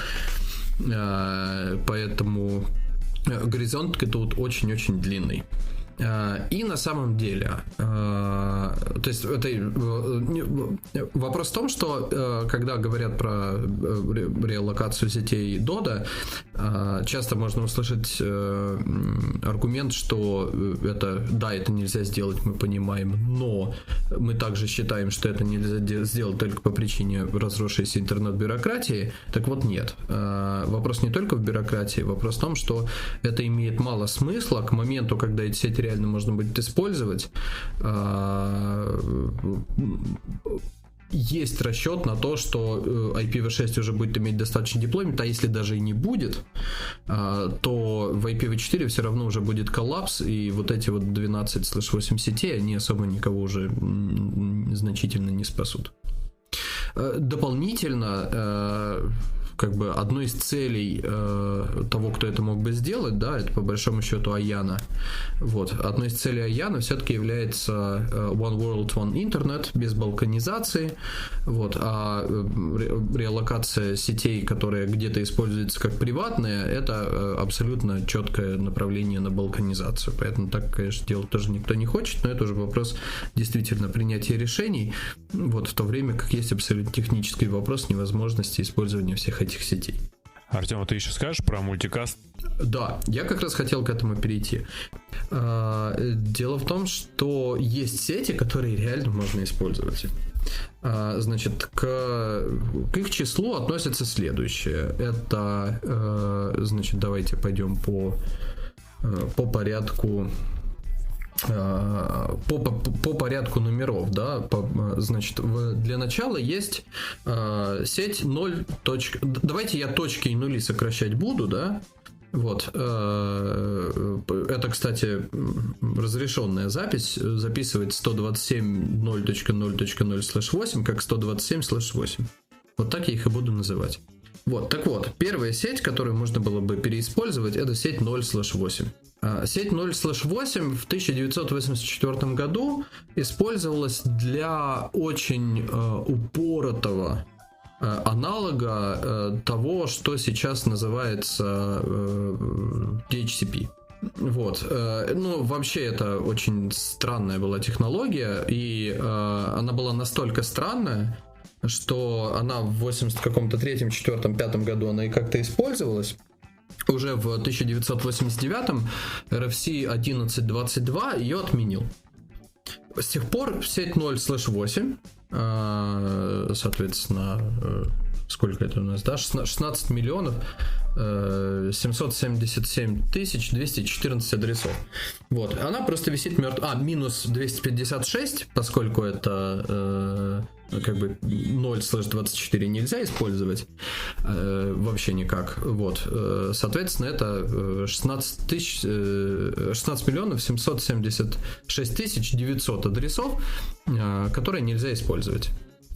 Поэтому горизонт тут очень-очень длинный. И на самом деле, то есть это вопрос в том, что когда говорят про реалокацию сетей Дода, часто можно услышать аргумент, что это, да, это нельзя сделать, мы понимаем, но мы также считаем, что это нельзя сделать только по причине разросшейся интернет-бюрократии. Так вот, нет. Вопрос не только в бюрократии, вопрос в том, что это имеет мало смысла к моменту, когда эти сети реально можно будет использовать. Есть расчет на то, что ай пи ви шесть уже будет иметь достаточно деплоймент, а если даже и не будет, то в ай пи ви четыре все равно уже будет коллапс, и вот эти вот двенадцать слэш восемь сетей, они особо никого уже значительно не спасут. Дополнительно, как бы одной из целей э, того, кто это мог бы сделать, да, это по большому счету Аяна. Вот. Одной из целей Аяна все-таки является э, One World, One Internet, без балканизации. Вот. А ре- реалокация сетей, которые где-то используются как приватные, это э, абсолютно четкое направление на балканизацию. Поэтому так, конечно, делать тоже никто не хочет, но это уже вопрос действительно принятия решений. Вот. В то время как есть абсолютно технический вопрос невозможности использования всех этих сетей. Артем, а ты еще скажешь про мультикаст? Да, я как раз хотел к этому перейти. Дело в том, что есть сети, которые реально можно использовать. Значит, к, к их числу относится следующее. Это, значит, давайте пойдем по, по порядку. По, по, по порядку номеров, да, по, значит, в, для начала есть э, сеть ноль. Давайте я точки и нули сокращать буду, да, вот, э, это, кстати, разрешенная запись, записывать сто двадцать семь ноль точка ноль точка ноль слэш восемь как сто двадцать семь слэш восемь, вот так я их и буду называть. Вот, так вот, первая сеть, которую можно было бы переиспользовать, это сеть ноль слэш восемь. Сеть ноль слэш восемь в тысяча девятьсот восемьдесят четвёртом году использовалась для очень э, упоротого э, аналога э, того, что сейчас называется э, ди эйч си пи. Вот. Э, ну, вообще это очень странная была технология, и э, она была настолько странная, что она в восемьдесят каком-то третьем, четвёртом, пятом году она и как-то использовалась. Уже в тысяча девятьсот восемьдесят девятом эр эф си одиннадцать двадцать два ее отменил. С тех пор сеть ноль слэш восемь, соответственно, сколько это у нас, да, шестнадцать миллионов семьсот семьдесят семь тысяч двести четырнадцать адресов. Вот, она просто висит мертвой. А, минус двести пятьдесят шесть, поскольку это э, как бы ноль слэш двадцать четыре нельзя использовать э, вообще никак. Вот, э, соответственно, это шестнадцать тысяч, э, шестнадцать миллионов семьсот семьдесят шесть тысяч девятьсот адресов, э, которые нельзя использовать.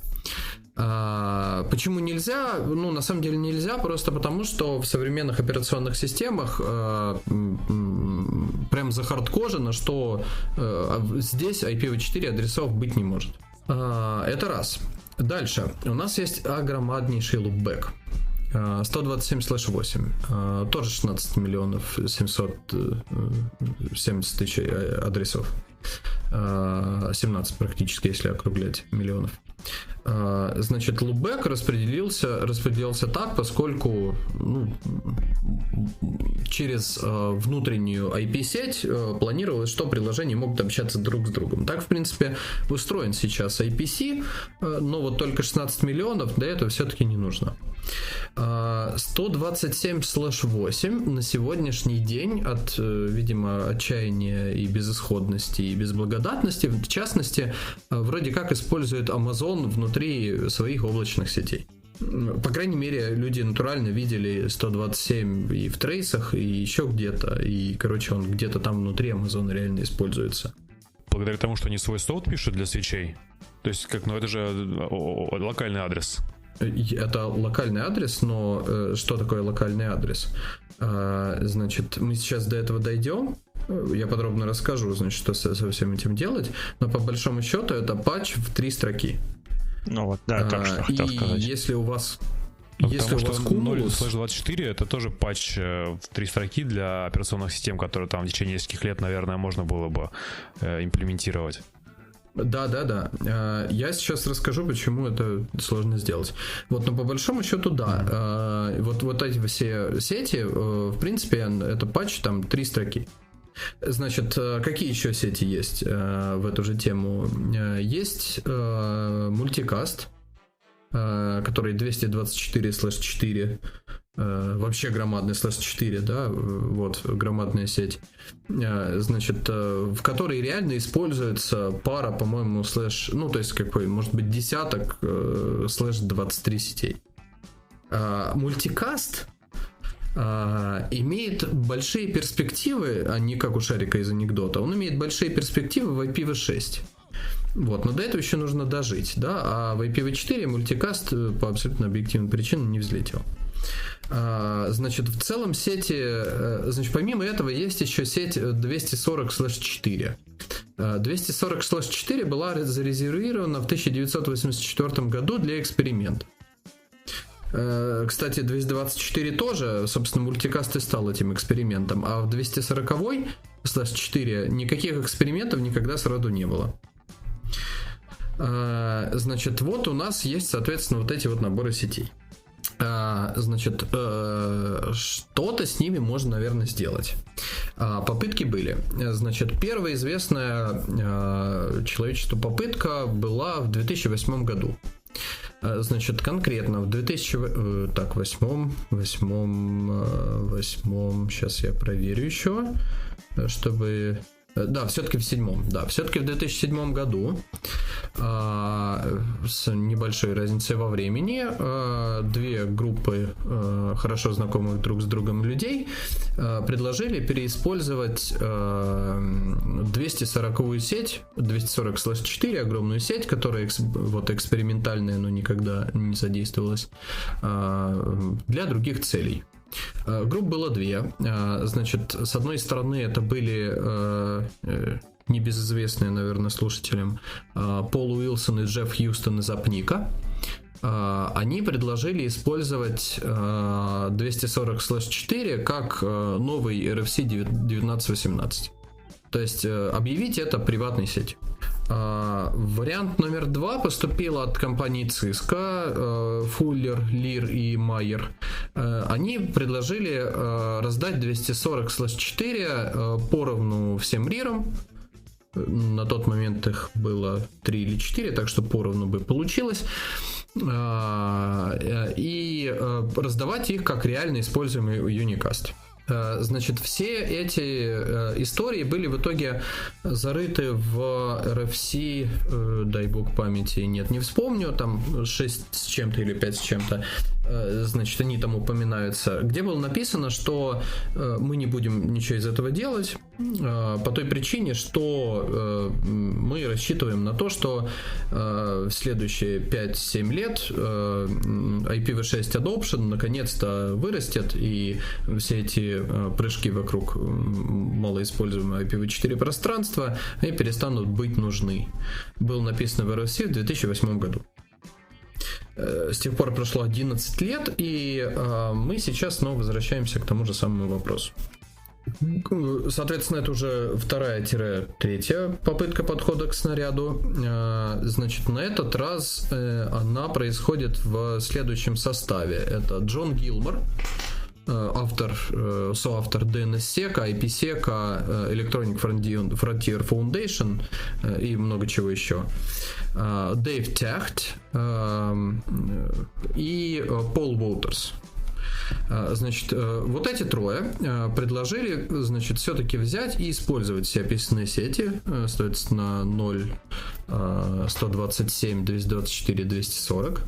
А, почему нельзя? Ну, на самом деле нельзя, просто потому, что в современных операционных системах а, прям захардкожено, что а, здесь ай пи ви четыре адресов быть не может. А, это раз. Дальше. У нас есть огромнейший лупбэк. сто двадцать семь слэш восемь. Тоже шестнадцать миллионов семьсот семьдесят тысяч адресов. семнадцать практически, если округлять, миллионов. Значит, лупбэк распределился, распределился так, поскольку ну, через внутреннюю ай пи-сеть планировалось, что приложения могут общаться друг с другом. Так, в принципе, устроен сейчас ай пи си, но вот только шестнадцать миллионов для этого все-таки не нужно. сто двадцать семь слэш восемь на сегодняшний день от, видимо, отчаяния и безысходности и безблагодатности, в частности, вроде как использует Amazon внутри своих облачных сетей. По крайней мере, люди натурально видели сто двадцать семь и в трейсах, и еще где-то, и, короче, он где-то там внутри Amazon реально используется. Благодаря тому, что они свой софт пишут для свечей? То есть, как, ну это же локальный адрес. Это локальный адрес, но э, что такое локальный адрес? А, значит, мы сейчас до этого дойдем. Я подробно расскажу, значит, что со, со всем этим делать. Но по большому счету это патч в три строки. Ну вот, да, так что а, хотел и сказать. Если у вас... Ну, если потому у вас что ноль Cumulus... слэш двадцать четыре это тоже патч в три строки для операционных систем, которые там в течение нескольких лет, наверное, можно было бы э, имплементировать. Да, да, да. Я сейчас расскажу, почему это сложно сделать. Вот, но по большому счету, да. Вот, вот эти все сети, в принципе, это патч, там три строки. Значит, какие еще сети есть в эту же тему? Есть мультикаст, который двести двадцать четыре слэш четыре. Вообще громадный слэш четыре, да, вот громадная сеть, значит, в которой реально используется пара, по-моему, слэш, ну, то есть какой, может быть, десяток слэш двадцать три сетей. Мультикаст имеет большие перспективы, а не как у Шарика из анекдота, он имеет большие перспективы в ай пи ви шесть. Вот, но до этого еще нужно дожить, да, а в ай пи ви четыре мультикаст по абсолютно объективным причинам не взлетел. Значит, в целом сети, значит, помимо этого есть еще сеть двести сорок слэш четыре. двести сорок слэш четыре была зарезервирована в тысяча девятьсот восемьдесят четвёртом году для эксперимента. Кстати, двести двадцать четыре тоже, собственно, мультикаст и стал этим экспериментом, а в двести сорок слэш четыре никаких экспериментов никогда сроду не было. Значит, вот у нас есть, соответственно, вот эти вот наборы сетей. Значит, что-то с ними можно, наверное, сделать. Попытки были. Значит, первая известная человечеству попытка была в две тысячи восьмом году. Значит, конкретно в две тысячи восьмом, восьмом, восьмом, сейчас я проверю еще, чтобы... Да, все-таки в седьмом, да, все-таки в две тысячи седьмом году а, с небольшой разницей во времени а, две группы а, хорошо знакомых друг с другом людей а, предложили переиспользовать а, двести сороковую сеть, двести сорок слэш четыре, огромную сеть, которая экс, вот, экспериментальная, но никогда не задействовалась, а, для других целей. Групп было две. Значит, с одной стороны это были небезызвестные, наверное, слушателям Пол Уилсон и Джефф Хьюстон из Апника. Они предложили использовать двести сорок слэш четыре как новый эр эф си девятнадцать восемнадцать. То есть объявить это приватной сетью. Вариант номер два поступил от компании Cisco, Fuller, Lear и Mayer. Они предложили раздать двести сорок слэш четыре поровну всем рирам. На тот момент их было три или четыре, так что поровну бы получилось. И раздавать их как реально используемый Unicast. Значит, все эти э, истории были в итоге зарыты в эр эф си, э, дай бог памяти, нет, не вспомню, там шесть с чем-то или пять с чем-то, э, значит, они там упоминаются, где было написано, что э, мы не будем ничего из этого делать, э, по той причине, что э, мы рассчитываем на то, что э, в следующие пять-семь лет э, ай пи ви шесть Adoption наконец-то вырастет, и все эти прыжки вокруг малоиспользуемого ай пи ви четыре пространства и перестанут быть нужны. Было написано в эр эф си в две тысячи восьмом году. С тех пор прошло одиннадцать лет, и мы сейчас снова возвращаемся к тому же самому вопросу. Соответственно, это уже вторая-третья попытка подхода к снаряду. Значит, на этот раз она происходит в следующем составе. Это Джон Гилмор, автор, соавтор ди эн эс-сека, ай пи-сека, Electronic Frontier Foundation и много чего еще. Дэйв Тяхт и Пол Уотерс. Значит, вот эти трое предложили, значит, все-таки взять и использовать все описанные сети, соответственно, ноль, сто двадцать семь, двести двадцать четыре, двести сорок.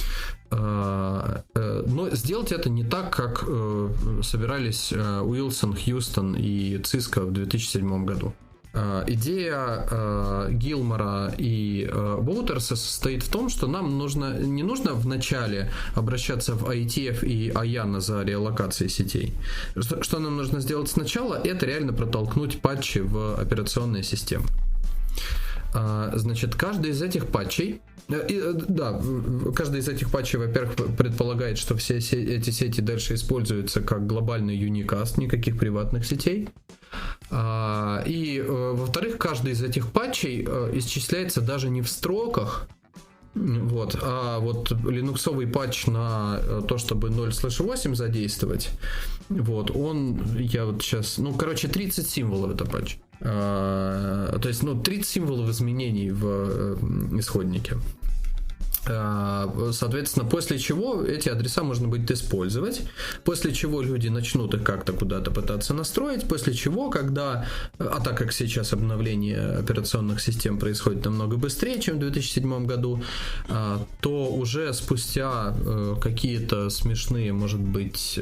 Но сделать это не так, как собирались Уилсон, Хьюстон и Cisco в две тысячи седьмом году. Идея э, Гилмора и э, Уотерса состоит в том, что нам нужно, не нужно вначале обращаться в ай ти эф и Аяна за реалокацией сетей. Что, что нам нужно сделать сначала, это реально протолкнуть патчи в операционные системы. Э, значит, каждый из этих патчей, э, да, каждый из этих патчей, во-первых, предполагает, что все эти сети дальше используются как глобальный юникаст, никаких приватных сетей. И, во-вторых, каждый из этих патчей исчисляется даже не в строках, вот, а вот линуксовый патч на то, чтобы ноль слэш восемь задействовать, вот, он, я вот сейчас, ну, короче, тридцать символов это патч. То есть, ну, тридцать символов изменений в исходнике. Соответственно, после чего эти адреса можно будет использовать, после чего люди начнут их как-то куда-то пытаться настроить, после чего, когда, а так как сейчас обновление операционных систем происходит намного быстрее, чем в две тысячи седьмом году, то уже спустя какие-то смешные, может быть,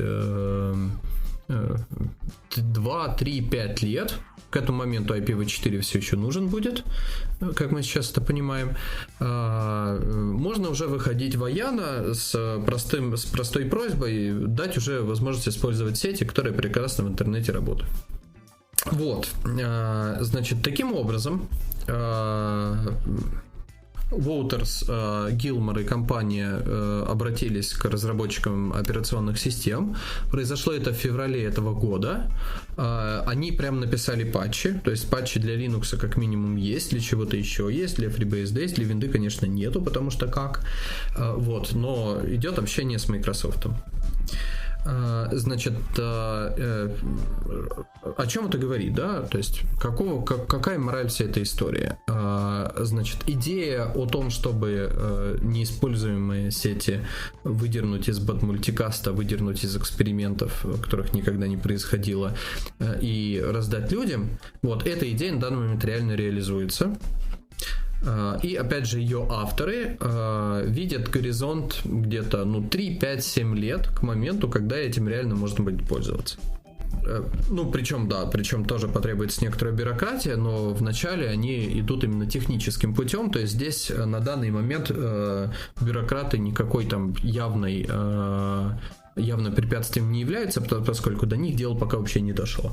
два, три, пять лет, к этому моменту ай пи ви четыре все еще нужен будет, как мы сейчас это понимаем, можно уже выходить в Аяна с, простым, с простой просьбой дать уже возможность использовать сети, которые прекрасно в интернете работают. Вот, значит, таким образом Уотерс, Гилмор и компания обратились к разработчикам операционных систем. Произошло это в феврале этого года. Они прям написали патчи, то есть патчи для Linux как минимум есть, для чего-то еще есть, для FreeBSD есть, для винды, конечно, нету, потому что как. Вот, но идет общение с Microsoft. Значит, о чем это говорит, да? То есть, какого, как, какая мораль всей этой истории? Значит, идея о том, чтобы неиспользуемые сети выдернуть из бот-мультикаста, выдернуть из экспериментов, которых никогда не происходило, и раздать людям, вот, эта идея на данный момент реально реализуется. И опять же ее авторы э, видят горизонт где-то ну, три, пять, семь лет к моменту, когда этим реально можно будет пользоваться. Э, ну, причем, да, причем тоже потребуется некоторая бюрократия, но вначале они идут именно техническим путем, то есть здесь на данный момент э, бюрократы никакой там явной, э, явным препятствием не являются, поскольку до них дело пока вообще не дошло.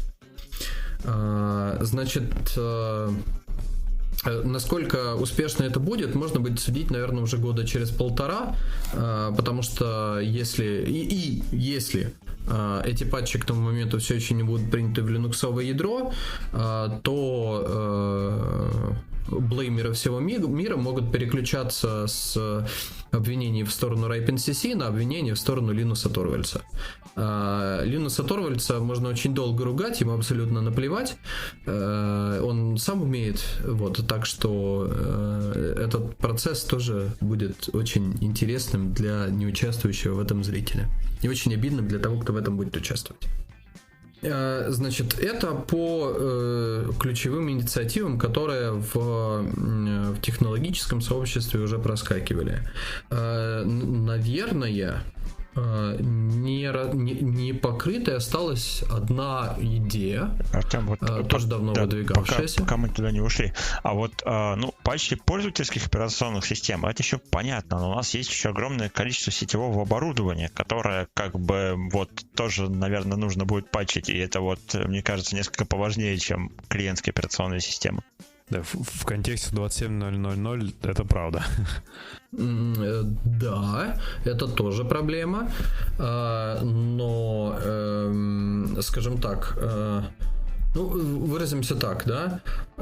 Э, значит... Э, Насколько успешно это будет, можно будет судить, наверное, уже года через полтора, потому что если и, и если эти патчи к тому моменту все еще не будут приняты в линуксовое ядро, то блеймеры всего мира могут переключаться с обвинений в сторону RipeNCC на обвинения в сторону Линуса Торвальдса. Линуса Торвальдса можно очень долго ругать, ему абсолютно наплевать. Он сам умеет, вот, так что этот процесс тоже будет очень интересным для неучаствующего в этом зрителя. И очень обидным для того, кто в этом будет участвовать. Значит, это по э, ключевым инициативам, которые в, в технологическом сообществе уже проскакивали. Э, наверное, э, не, не, не покрытой осталась одна идея, Артем, вот, э, тоже по, давно да, выдвигавшаяся. Пока, пока мы туда не ушли. А вот э, ну, патчи пользовательских операционных систем, это еще понятно, но у нас есть еще огромное количество сетевого оборудования, которое как бы вот тоже, наверное, нужно будет патчить, и это вот, мне кажется, несколько поважнее, чем клиентские операционные системы. Да, в, в контексте двадцать семь ноль ноль ноль это правда. Да, это тоже проблема, но скажем так, ну, выразимся так, да,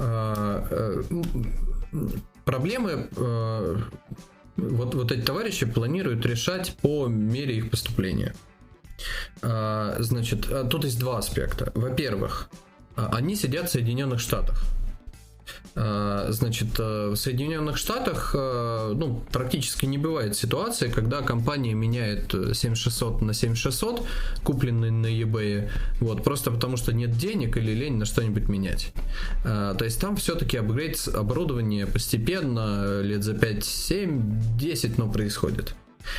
проблемы вот, вот эти товарищи планируют решать по мере их поступления. Значит, тут есть два аспекта. Во-первых, они сидят в Соединенных Штатах. Значит, в Соединенных Штатах, ну, практически не бывает ситуации, когда компания меняет семь шестьсот на семь шестьсот, купленный на eBay, вот, просто потому что нет денег или лень на что-нибудь менять. То есть там все-таки апгрейд оборудования постепенно, лет за пять, семь, десять, но происходит.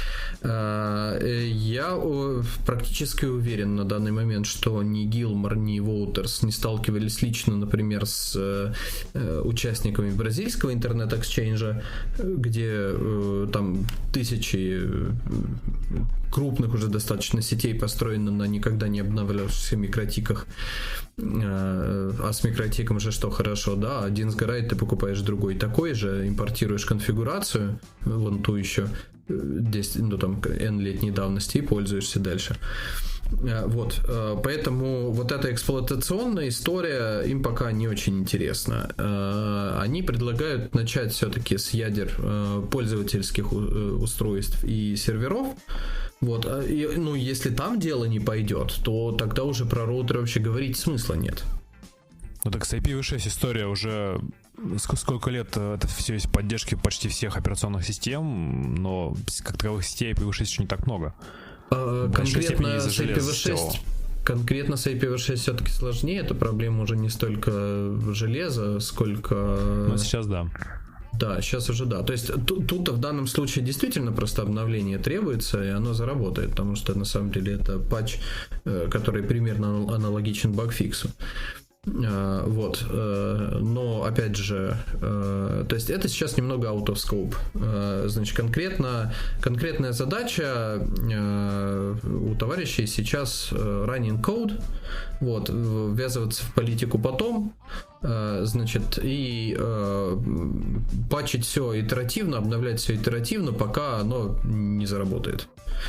Я практически уверен на данный момент, что ни Гилмор, ни Воутерс не сталкивались лично, например, с участниками бразильского интернет-эксчейнджа, где там тысячи крупных уже достаточно сетей построены на никогда не обновлявшихся микротиках. А с микротиком же что хорошо, да, один сгорает, ты покупаешь другой такой же, импортируешь конфигурацию, вон ту еще десять, ну там N-летней давности и пользуешься дальше. Вот, поэтому вот эта эксплуатационная история им пока не очень интересна. Они предлагают начать все-таки с ядер пользовательских устройств и серверов. Вот, и, ну, если там дело не пойдет, то тогда уже про роутеры вообще говорить смысла нет. Ну так с ай пи ви шесть история уже сколько лет, это все есть поддержки почти всех операционных систем, но как таковых сетей ай пи ви шесть еще не так много. А, конкретно с ай пи ви шесть, конкретно с ай пи ви шесть все-таки сложнее, эта проблема уже не столько железа, сколько... Ну сейчас да. Да, сейчас уже да. То есть тут, тут в данном случае действительно просто обновление требуется, и оно заработает, потому что на самом деле это патч, который примерно аналогичен багфиксу. Вот, но опять же, то есть это сейчас немного out of scope. Значит, конкретно, конкретная задача у товарищей сейчас running code, вот, ввязываться в политику потом, значит, и патчить все итеративно, обновлять все итеративно, пока оно не заработает.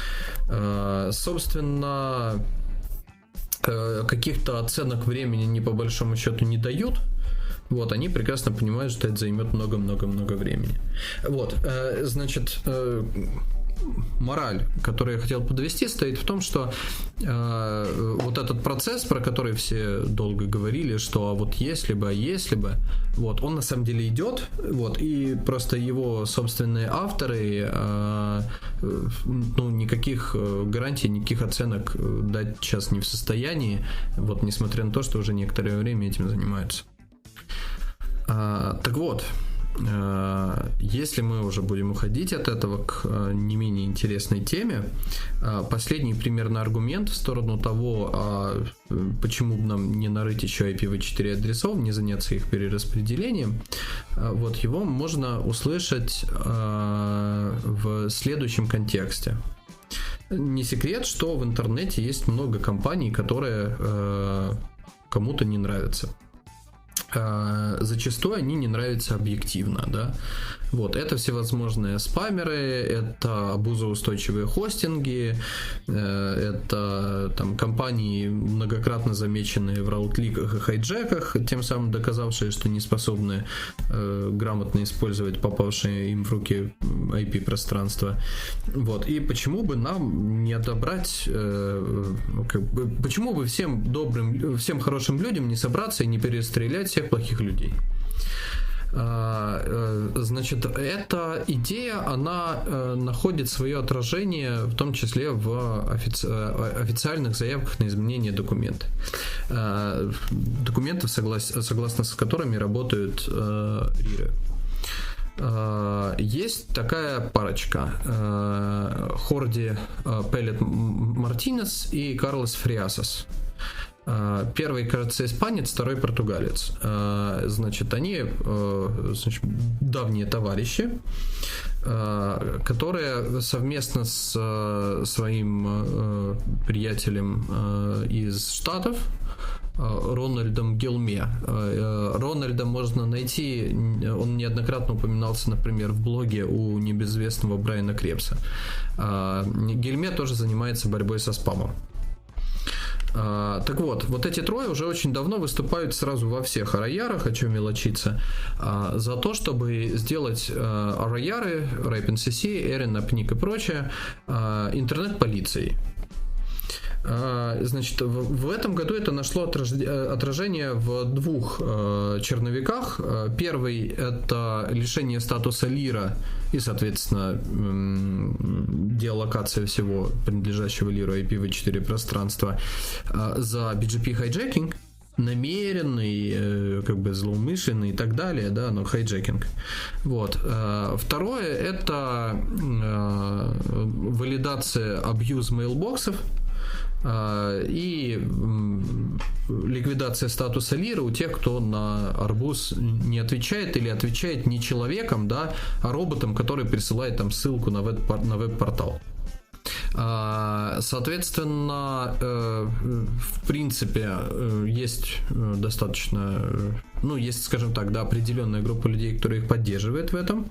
Собственно, каких-то оценок времени они по большому счету не дают. Вот, они прекрасно понимают, что это займет много-много-много времени. Вот, значит, мораль, которую я хотел подвести, стоит в том, что э, вот этот процесс, про который все долго говорили, что а вот если бы, а если бы, вот, он на самом деле идет, вот, и просто его собственные авторы э, э, ну, никаких гарантий, никаких оценок дать сейчас не в состоянии, вот, несмотря на то, что уже некоторое время этим занимаются. А, так вот, если мы уже будем уходить от этого к не менее интересной теме, последний примерно аргумент в сторону того, почему бы нам не нарыть еще ай пи ви четыре адресов, не заняться их перераспределением, вот его можно услышать в следующем контексте. Не секрет, что в интернете есть много компаний, которые кому-то не нравятся. Зачастую они не нравятся объективно, да. Вот, это всевозможные спамеры, это абузоустойчивые хостинги, это там компании, многократно замеченные в раутликах и хайджеках, тем самым доказавшие, что не способны э, грамотно использовать попавшие им в руки ай пи-пространство. Вот, и почему бы нам не отобрать, э, как бы, почему бы всем добрым, всем хорошим людям не собраться и не перестрелять всех плохих людей? Значит, эта идея, она находит свое отражение в том числе в офици... официальных заявках на изменение документов. Документов, соглас... согласно с которыми работают риры. Есть такая парочка: Хорди Пелет Мартинес и Карлос Фриасос. Первый, кажется, испанец, второй португалец. Значит, они, значит, давние товарищи, которые совместно с своим приятелем из Штатов, Рональдом Гилме. Рональда можно найти, он неоднократно упоминался, например, в блоге у небезызвестного Брайана Крепса. Гилме тоже занимается борьбой со спамом. А, так вот, вот эти трое уже очень давно выступают сразу во всех роярах, о чем мелочиться, а, за то, чтобы сделать а, рояры, RapeNCC, Erin, Apnik и прочее а, интернет-полицией. Значит, в этом году это нашло отражение в двух черновиках. Первый — это лишение статуса лира и, соответственно, деаллокация всего принадлежащего лиру ай пи ви четыре пространства за би джи пи хайджекинг, намеренный, как бы злоумышленный и так далее, да, но хайджекинг. Вот. Второе — это валидация абьюз мейлбоксов и ликвидация статуса лира у тех, кто на арбуз не отвечает или отвечает не человеком, да, а роботом, который присылает там ссылку на веб- на веб-портал. Соответственно, в принципе, есть достаточно, ну, есть, скажем так, да, определенная группа людей, которые их поддерживает в этом.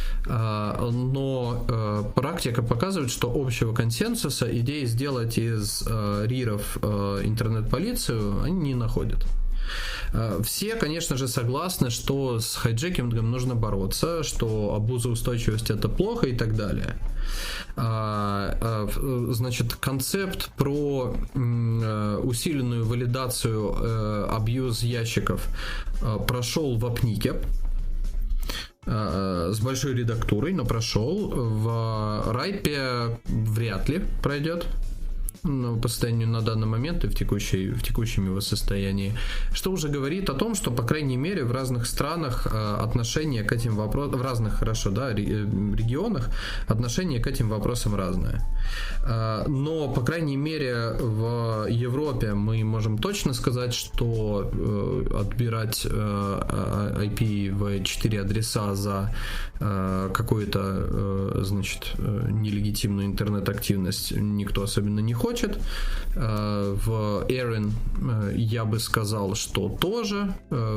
Но практика показывает, что общего консенсуса идеи сделать из риров интернет-полицию они не находят. Все, конечно же, согласны, что с хайджекингом нужно бороться, что абузоустойчивость — это плохо и так далее. Значит, концепт про усиленную валидацию абьюз ящиков прошел в Апнике с большой редактурой, но прошел. В Райпе вряд ли пройдет, ну, по состоянию на данный момент и в, текущей, в текущем его состоянии, что уже говорит о том, что, по крайней мере, в разных странах отношение к этим вопросам, в разных, хорошо, да, регионах отношение к этим вопросам разное. Но, по крайней мере, в Европе мы можем точно сказать, что отбирать ай пи ви четыре адреса за какую-то, значит, нелегитимную интернет-активность никто особенно не хочет. В Erin я бы сказал, что тоже.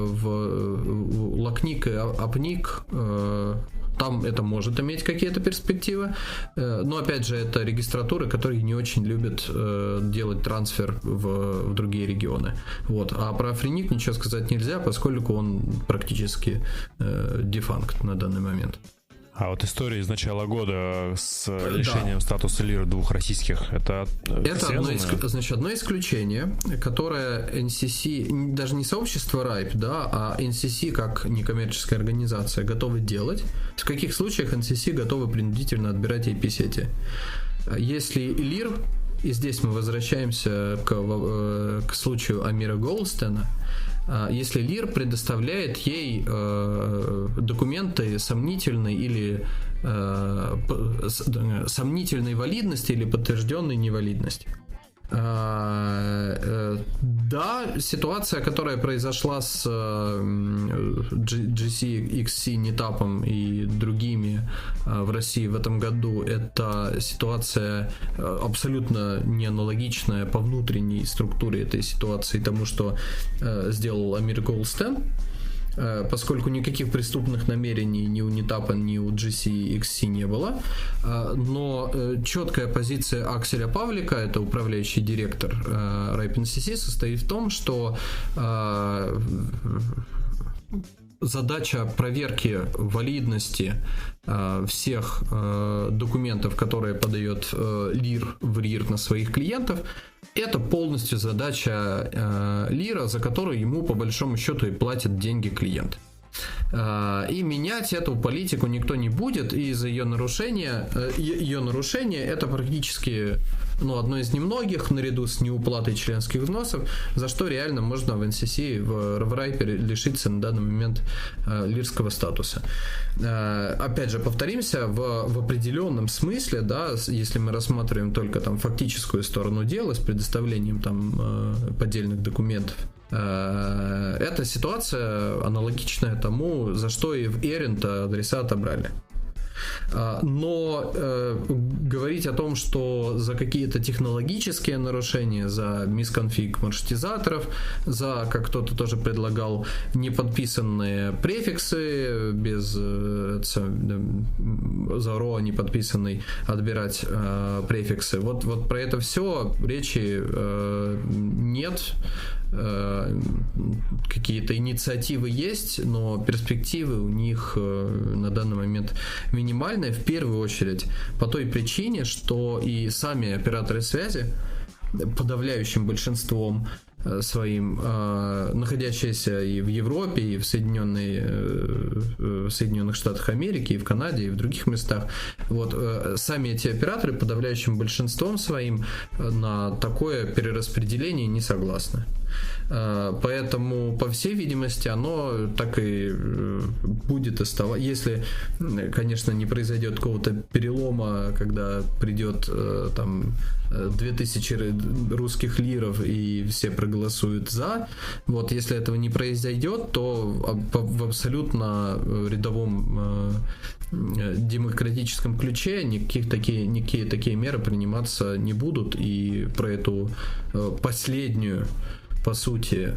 В Лакник и Апник там это может иметь какие-то перспективы. Но опять же, это регистратуры, которые не очень любят делать трансфер в, в другие регионы. Вот. А про Африник ничего сказать нельзя, поскольку он практически дефанкт на данный момент. А вот история из начала года с лишением да. статуса лира двух российских, это Это одно, иск... значит, одно исключение, которое эн си си, даже не сообщество Райп, да, а эн си си как некоммерческая организация готовы делать. В каких случаях эн си си готовы принудительно отбирать ай пи-сети? Если лир, и здесь мы возвращаемся к, к случаю Амира Голдстена, если лир предоставляет ей э, документы сомнительной или э, сомнительной валидности или подтвержденной невалидности. Э, э, да, ситуация, которая произошла с э, джи си икс си Нетапом и другими э, в России в этом году, это ситуация э, абсолютно не аналогичная по внутренней структуре этой ситуации тому, что э, сделал Амир Голдстен, э, поскольку никаких преступных намерений ни у Нетапа, ни у джи си икс си не было, э, но э, четкая позиция Акселя Павлика, это управляющий директор э, RapeNCC, состоит в том, что э, задача проверки валидности э, всех э, документов, которые подает э, лир в рир на своих клиентов, это полностью задача э, лира, за которую ему по большому счету и платят деньги клиент. Э, и менять эту политику никто не будет, и из-за ее нарушения, э, ее нарушение это практически, ну, одно из немногих, наряду с неуплатой членских взносов, за что реально можно в эн си си, в, в Райпе лишиться на данный момент э, лирского статуса. Э, опять же, повторимся, в, в определенном смысле, да, если мы рассматриваем только там фактическую сторону дела с предоставлением там э, поддельных документов, э, эта ситуация аналогичная тому, за что и в Erin-то адреса отобрали. Но э, говорить о том, что за какие-то технологические нарушения, за мисконфиг маршрутизаторов, за, как кто-то тоже предлагал, неподписанные префиксы, без э, за ро не подписанный, отбирать э, префиксы. Вот, вот про это все речи э, нет. Какие-то инициативы есть, но перспективы у них на данный момент минимальные, в первую очередь по той причине, что и сами операторы связи подавляющим большинством своим, находящиеся и в Европе, и в, Соединенной, в Соединенных Штатах Америки, и в Канаде, и в других местах, вот, сами эти операторы подавляющим большинством своим на такое перераспределение не согласны. Поэтому, по всей видимости, оно так и будет оставаться. Если, конечно, не произойдет какого-то перелома, когда придет там две тысячи русских лиров и все проголосуют за. Вот, если этого не произойдет, то в абсолютно рядовом демократическом ключе никаких такие, никакие такие меры приниматься не будут. И про эту последнюю, по сути,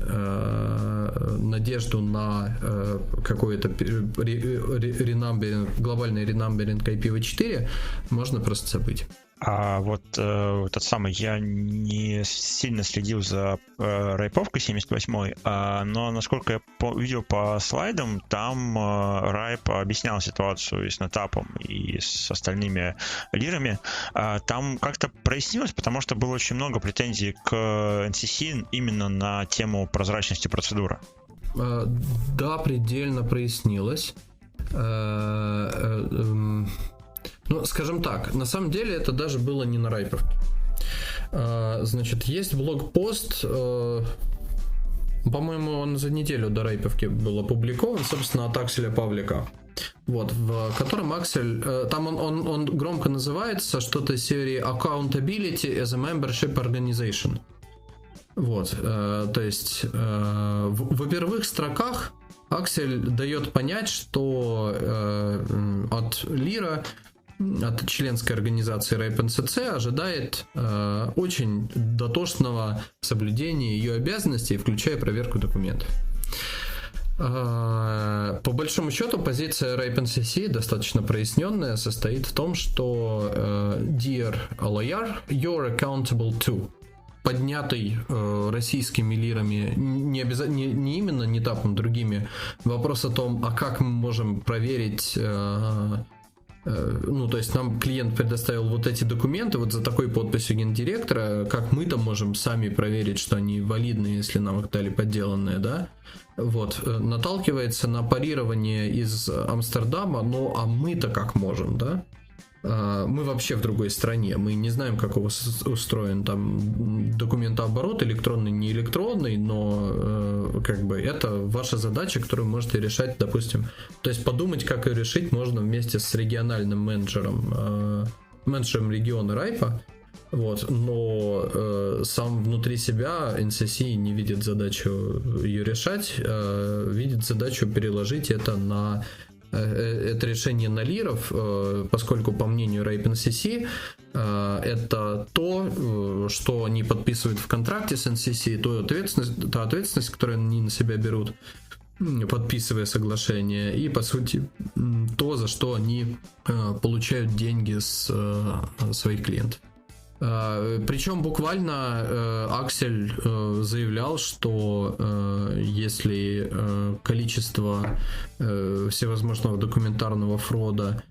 надежду на какой-то ренамберинг, глобальный ренамберинг ай пи ви четыре можно просто забыть. А вот э, тот самый, я не сильно следил за э, райповкой семьдесят восьмой, э, но насколько я по, видел по слайдам, там э, райп объяснял ситуацию и с Нетапом, и с остальными лирами. Э, там как-то прояснилось, потому что было очень много претензий к эн си си именно на тему прозрачности процедуры. Э, да, предельно прояснилось. Э, э, э, Ну, скажем так, на самом деле это даже было не на райповке. Значит, есть блогпост, по-моему, он за неделю до райповки был опубликован, собственно, от Акселя Павлика. Вот, в котором Аксель, там он, он, он громко называется что-то из серии Accountability as a Membership Organization. Вот, то есть в, в первых строках Аксель дает понять, что от Лира, от членской организации RipeNCC ожидает э, очень дотошного соблюдения ее обязанностей, включая проверку документов. Э, по большому счету, позиция RipeNCC достаточно проясненная, состоит в том, что э, Dear эл эй ар, you're accountable to. Поднятый э, российскими лирами, не, обяза- не, не именно Нетапом, другими, вопрос о том, а как мы можем проверить... Э, Ну, то есть нам клиент предоставил вот эти документы вот за такой подписью гендиректора, как мы-то можем сами проверить, что они валидны, если нам их дали подделанные, да? Вот, наталкивается на парирование из Амстердама, ну, а мы-то как можем, да? Мы вообще в другой стране, мы не знаем, как у вас устроен там документооборот, электронный, не электронный, но э, как бы это ваша задача, которую вы можете решать, допустим, то есть подумать, как ее решить, можно вместе с региональным менеджером, э, менеджером региона Райпа, вот, но э, сам внутри себя эн си си не видит задачу ее решать, э, видит задачу переложить это на это решение на лиров, поскольку, по мнению RipeNCC, это то, что они подписывают в контракте с эн си си, то ответственность, та ответственность, которую они на себя берут, подписывая соглашение, и, по сути, то, за что они получают деньги с своих клиентов. Причем буквально Аксель заявлял, что если количество всевозможного документарного фрода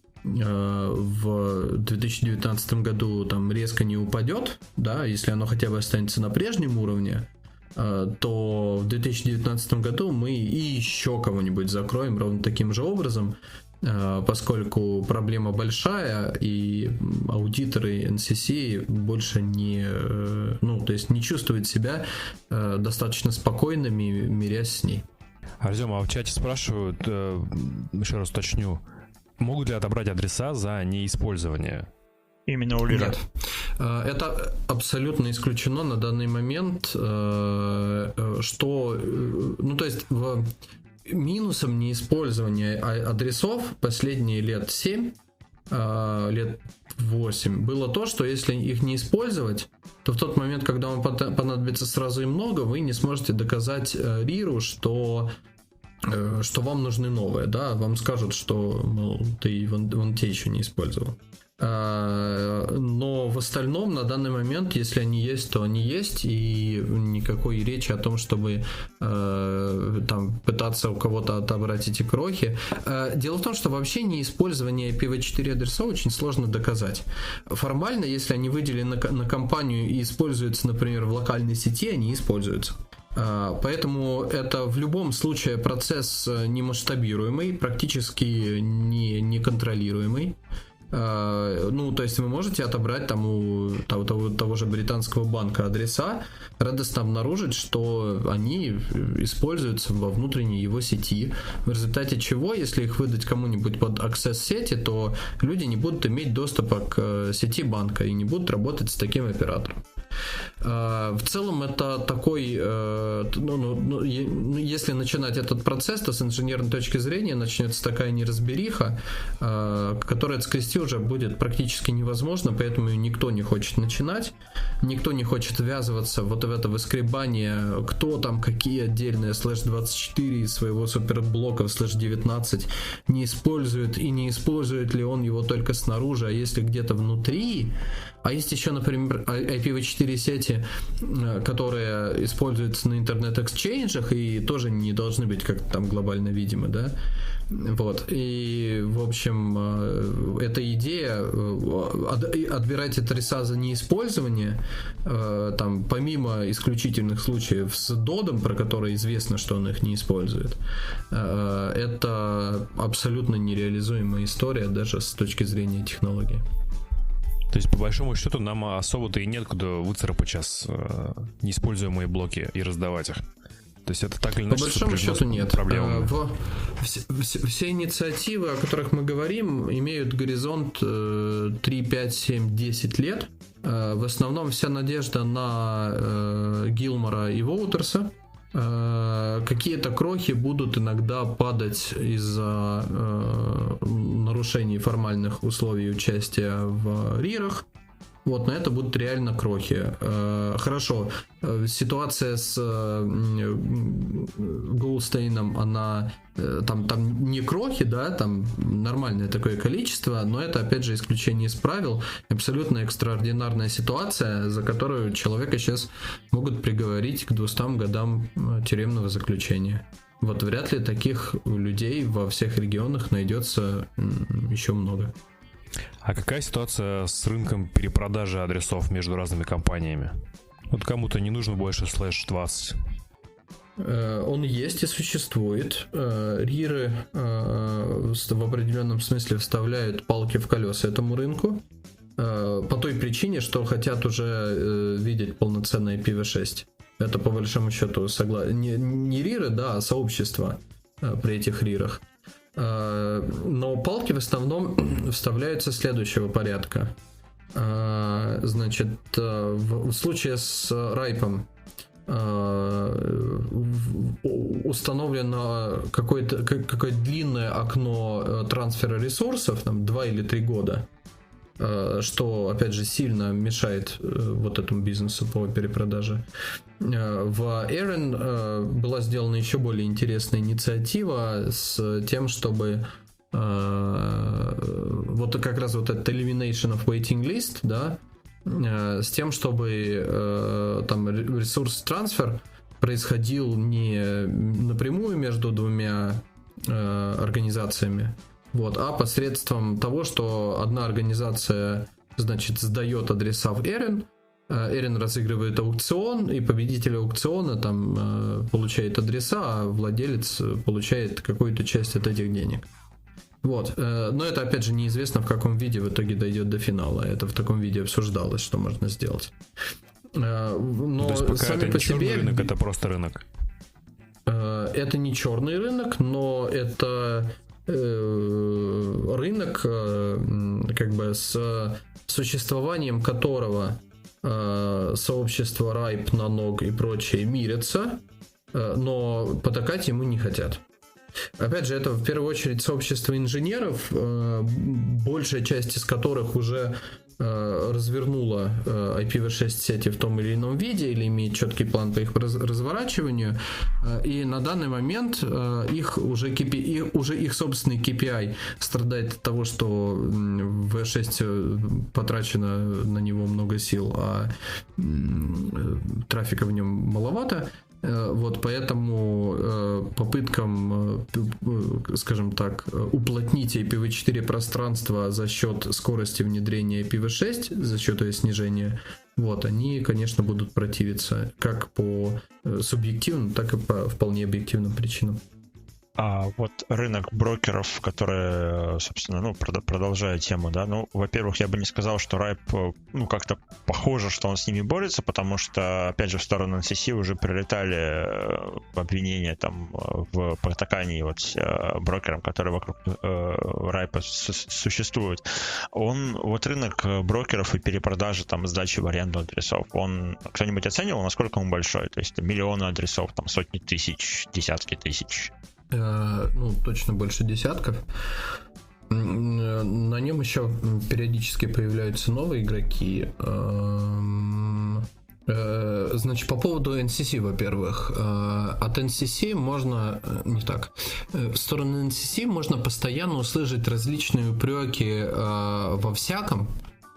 в две тысячи девятнадцатом году там резко не упадет, да, если оно хотя бы останется на прежнем уровне, то в две тысячи девятнадцатом году мы и еще кого-нибудь закроем ровно таким же образом, поскольку проблема большая, и аудиторы эн си си больше не, ну, то есть не чувствуют себя достаточно спокойными, мирясь с ней. Артем, а в чате спрашивают, еще раз уточню, могут ли отобрать адреса за неиспользование? Именно у Лира? Нет. Это абсолютно исключено на данный момент, что, ну, то есть в минусом неиспользования адресов последние лет семь, лет восемь было то, что если их не использовать, то в тот момент, когда вам понадобится сразу и много, вы не сможете доказать риру, что, что вам нужны новые, да, вам скажут, что, мол, ты вон, вон те еще не использовал. Но в остальном на данный момент, если они есть, то они есть, и никакой речи о том, чтобы э, там пытаться у кого-то отобрать эти крохи. Э, дело в том, что вообще неиспользование ай пи ви четыре адреса очень сложно доказать. Формально, если они выделены на, на компанию и используются, например, в локальной сети, они используются. Поэтому это в любом случае процесс немасштабируемый, практически не, неконтролируемый. Ну, то есть вы можете отобрать там у того, того, того же британского банка адреса, радостно обнаружить, что они используются во внутренней его сети, в результате чего, если их выдать кому-нибудь под аксесс сети, то люди не будут иметь доступа к сети банка и не будут работать с таким оператором. В целом это такой, ну, ну, если начинать этот процесс, то с инженерной точки зрения начнется такая неразбериха, которая отскрести уже будет практически невозможно, поэтому никто не хочет начинать, никто не хочет ввязываться вот в это выскребание, кто там какие отдельные слэш двадцать четыре из своего суперблока в слэш девятнадцать не использует, и не использует ли он его только снаружи, а если где-то внутри. А есть еще, например, ай пи ви четыре сети, которые используются на интернет-эксчейнджах и тоже не должны быть как-то там глобально видимы, да? Вот. И, в общем, эта идея отбирать адреса за неиспользование, там, помимо исключительных случаев с додом, про которые известно, что он их не использует, это абсолютно нереализуемая история даже с точки зрения технологии. То есть, по большому счету, нам особо-то и нет куда выцарапать сейчас э, неиспользуемые блоки и раздавать их. То есть это так или иначе... По большому счету нет. Проблемами. В, все, все, все инициативы, о которых мы говорим, имеют горизонт э, три, пять, семь, десять лет. Э, в основном вся надежда на э, Гилмора и Воутерса. Какие-то крохи будут иногда падать из-за э, нарушений формальных условий участия в рирах. Вот, но это будут реально крохи. Э, хорошо, э, ситуация с э, Голдстейном, она э, там, там не крохи, да, там нормальное такое количество, но это опять же исключение из правил, абсолютно экстраординарная ситуация, за которую человека сейчас могут приговорить к двумстам годам тюремного заключения. Вот вряд ли таких людей во всех регионах найдется еще много. А какая ситуация с рынком перепродажи адресов между разными компаниями? Вот кому-то не нужно больше слэш двадцать. Он есть и существует. Риры в определенном смысле вставляют палки в колеса этому рынку по той причине, что хотят уже видеть полноценный ай пи ви шесть. Это по большому счету согла... не, не риры, да, а сообщество при этих рирах. Но палки в основном вставляются следующего порядка. Значит, в случае с райпом установлено какое-то, какое-то длинное окно трансфера ресурсов, там два или три года, что, опять же, сильно мешает вот этому бизнесу по перепродаже. В Erin была сделана еще более интересная инициатива с тем, чтобы вот как раз вот этот elimination of waiting list, да, с тем, чтобы там ресурс-трансфер происходил не напрямую между двумя организациями, вот, а посредством того, что одна организация, значит, сдает адреса в Erin, Erin разыгрывает аукцион, и победитель аукциона там получает адреса, а владелец получает какую-то часть от этих денег. Вот. Но это, опять же, неизвестно, в каком виде в итоге дойдет до финала. Это в таком виде обсуждалось, что можно сделать. Но то есть пока сами это по не черный себе... рынок, это просто рынок. Это не черный рынок, но это рынок, как бы с существованием которого сообщество Ripe, Nanog и прочие мирятся, но потакать ему не хотят. опять же, это в первую очередь сообщество инженеров, большая часть из которых уже развернула ай пи ви шесть сети в том или ином виде или имеет четкий план по их разворачиванию, и на данный момент их уже, кей пи ай, уже их собственный кей пи ай страдает от того, что в ви шесть потрачено на него много сил, а трафика в нем маловато. Вот, поэтому попыткам, скажем так, уплотнить ай пи ви четыре пространство за счет скорости внедрения ай пи ви шесть, за счет ее снижения, вот, они, конечно, будут противиться как по субъективным, так и по вполне объективным причинам. А вот рынок брокеров, которые, собственно, ну, продолжая тему, да, ну, во-первых, я бы не сказал, что Ripe, ну, как-то похоже, что он с ними борется, потому что, опять же, в сторону эн си си уже прилетали обвинения там в потакании вот брокерам, которые вокруг Ripe существуют. Он, вот рынок брокеров и перепродажи, там, сдачи в аренду адресов, он, кто-нибудь оценивал, насколько он большой? То есть миллионы адресов, там, сотни тысяч, десятки тысяч? Ну, точно больше десятков. На нем еще периодически появляются новые игроки. Значит, по поводу эн си си, во-первых, от эн си си можно, не так, в сторону эн си си можно постоянно услышать различные упреки во всяком.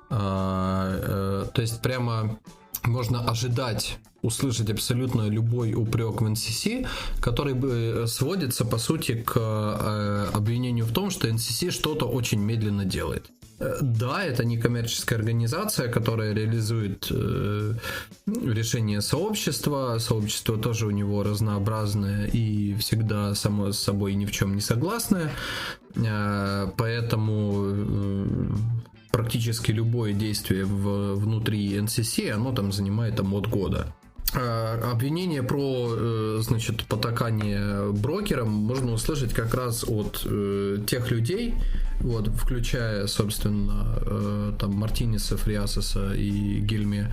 То есть прямо можно ожидать услышать абсолютно любой упрек в эн си си, который бы сводится, по сути, к обвинению в том, что эн си си что-то очень медленно делает. Да, это не коммерческая организация, которая реализует э, решения сообщества. Сообщество тоже у него разнообразное и всегда само с собой ни в чем не согласное. Э, поэтому э, практически любое действие в, внутри эн си си, оно там занимает там, от года. Обвинение про, значит, потакание брокерам можно услышать как раз от э, тех людей, вот, включая, собственно, э, там Мартинеса, Фриасеса и Гильме,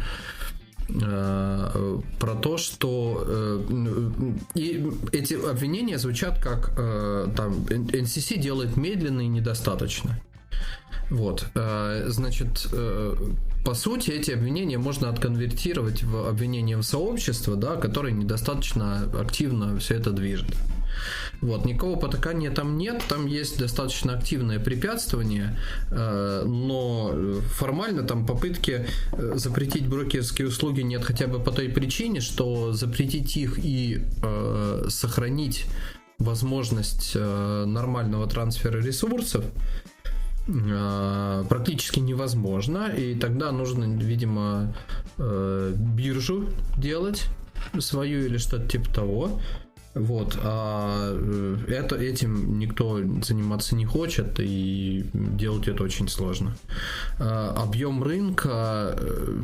э, про то, что э, и эти обвинения звучат как э, там эн си си делает медленно и недостаточно. Вот, э, значит, э, по сути, эти обвинения можно отконвертировать в обвинения в сообщество, да, которое недостаточно активно все это движет. Вот, никакого потакания там нет, там есть достаточно активное препятствование, э, но формально там попытки запретить брокерские услуги нет хотя бы по той причине, что запретить их и э, сохранить возможность э, нормального трансфера ресурсов практически невозможно, и тогда нужно, видимо, биржу делать свою или что-то типа того. Вот, а это, этим никто заниматься не хочет, и делать это очень сложно. Объем рынка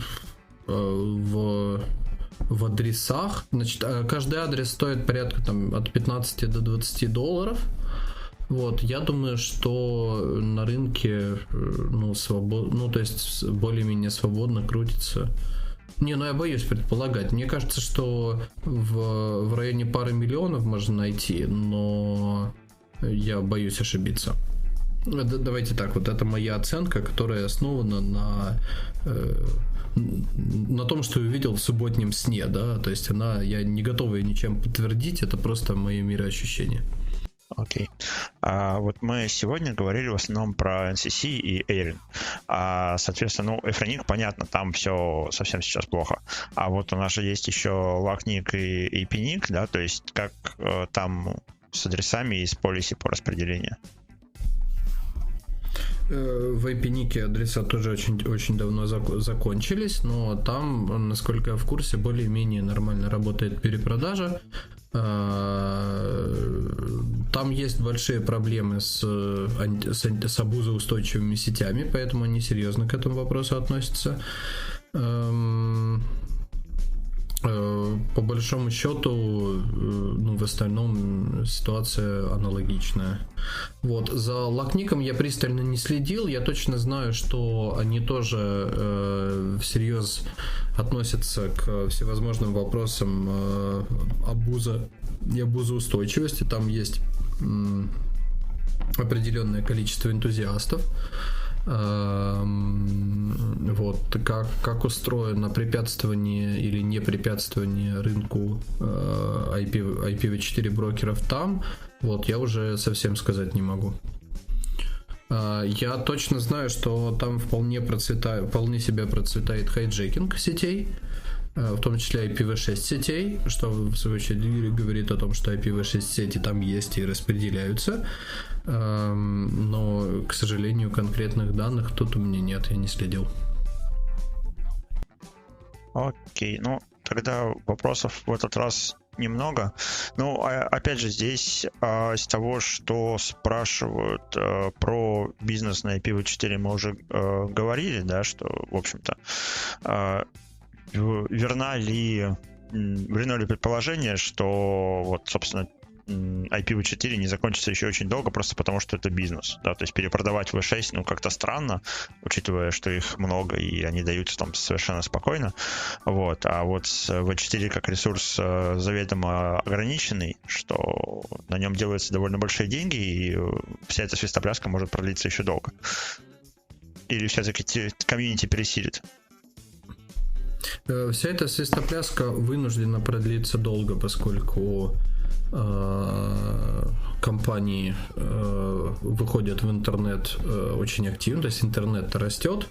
в в адресах, значит, каждый адрес стоит порядка там от пятнадцати до двадцати долларов. Вот, я думаю, что на рынке, ну, свобод... ну, то есть более-менее свободно крутится. Не, ну я боюсь предполагать. Мне кажется, что в, в районе пары миллионов можно найти, но я боюсь ошибиться. Давайте так, вот это моя оценка, которая основана на, э, на том, что я увидел в субботнем сне, да, то есть она, я не готов ее ничем подтвердить, это просто мои мироощущения. Окей. Okay. А, вот мы сегодня говорили в основном про эн си си и Erin. А, соответственно, ну, Эфроник, понятно, там все совсем сейчас плохо. А вот у нас же есть еще Лакник и эй пи ник, да, то есть как э, там с адресами и с полиси по распределению? В эй пи ник адреса тоже очень, очень давно зак- закончились, но там, насколько я в курсе, более-менее нормально работает перепродажа. Там есть большие проблемы с, с, с абузоустойчивыми сетями, поэтому они серьезно к этому вопросу относятся. По большому счету, ну, в остальном ситуация аналогичная. Вот. За Лакником я пристально не следил. Я точно знаю, что они тоже э, всерьез относятся к всевозможным вопросам э, абуза и абузоустойчивости. Там есть м- определенное количество энтузиастов. Вот, как, как устроено препятствование или не препятствование рынку ай пи ви четыре брокеров там, вот, я уже совсем сказать не могу. Я точно знаю, что там вполне процветает, вполне себя процветает хайджекинг сетей, в том числе ай пи ви шесть сетей, что в свою очередь говорит о том, что ай пи ви шесть сети там есть и распределяются. Но, к сожалению, конкретных данных тут у меня нет, я не следил. Окей, ну тогда вопросов в этот раз немного. Ну, опять же, здесь а, из того, что спрашивают а, про бизнес на ай пи ви четыре, мы уже а, говорили, да, что, в общем-то, а, верна ли, верно ли предположение, что вот, собственно, ай пи ви четыре не закончится еще очень долго, просто потому что это бизнес, да, то есть перепродавать ви шесть, ну, как-то странно, учитывая, что их много и они даются там совершенно спокойно, вот, а вот ви четыре как ресурс заведомо ограниченный, что на нем делаются довольно большие деньги, и вся эта свистопляска может продлиться еще долго. Или все-таки комьюнити пересилит? Вся эта свистопляска вынуждена продлиться долго, поскольку компании выходят в интернет очень активно, то есть интернет растет,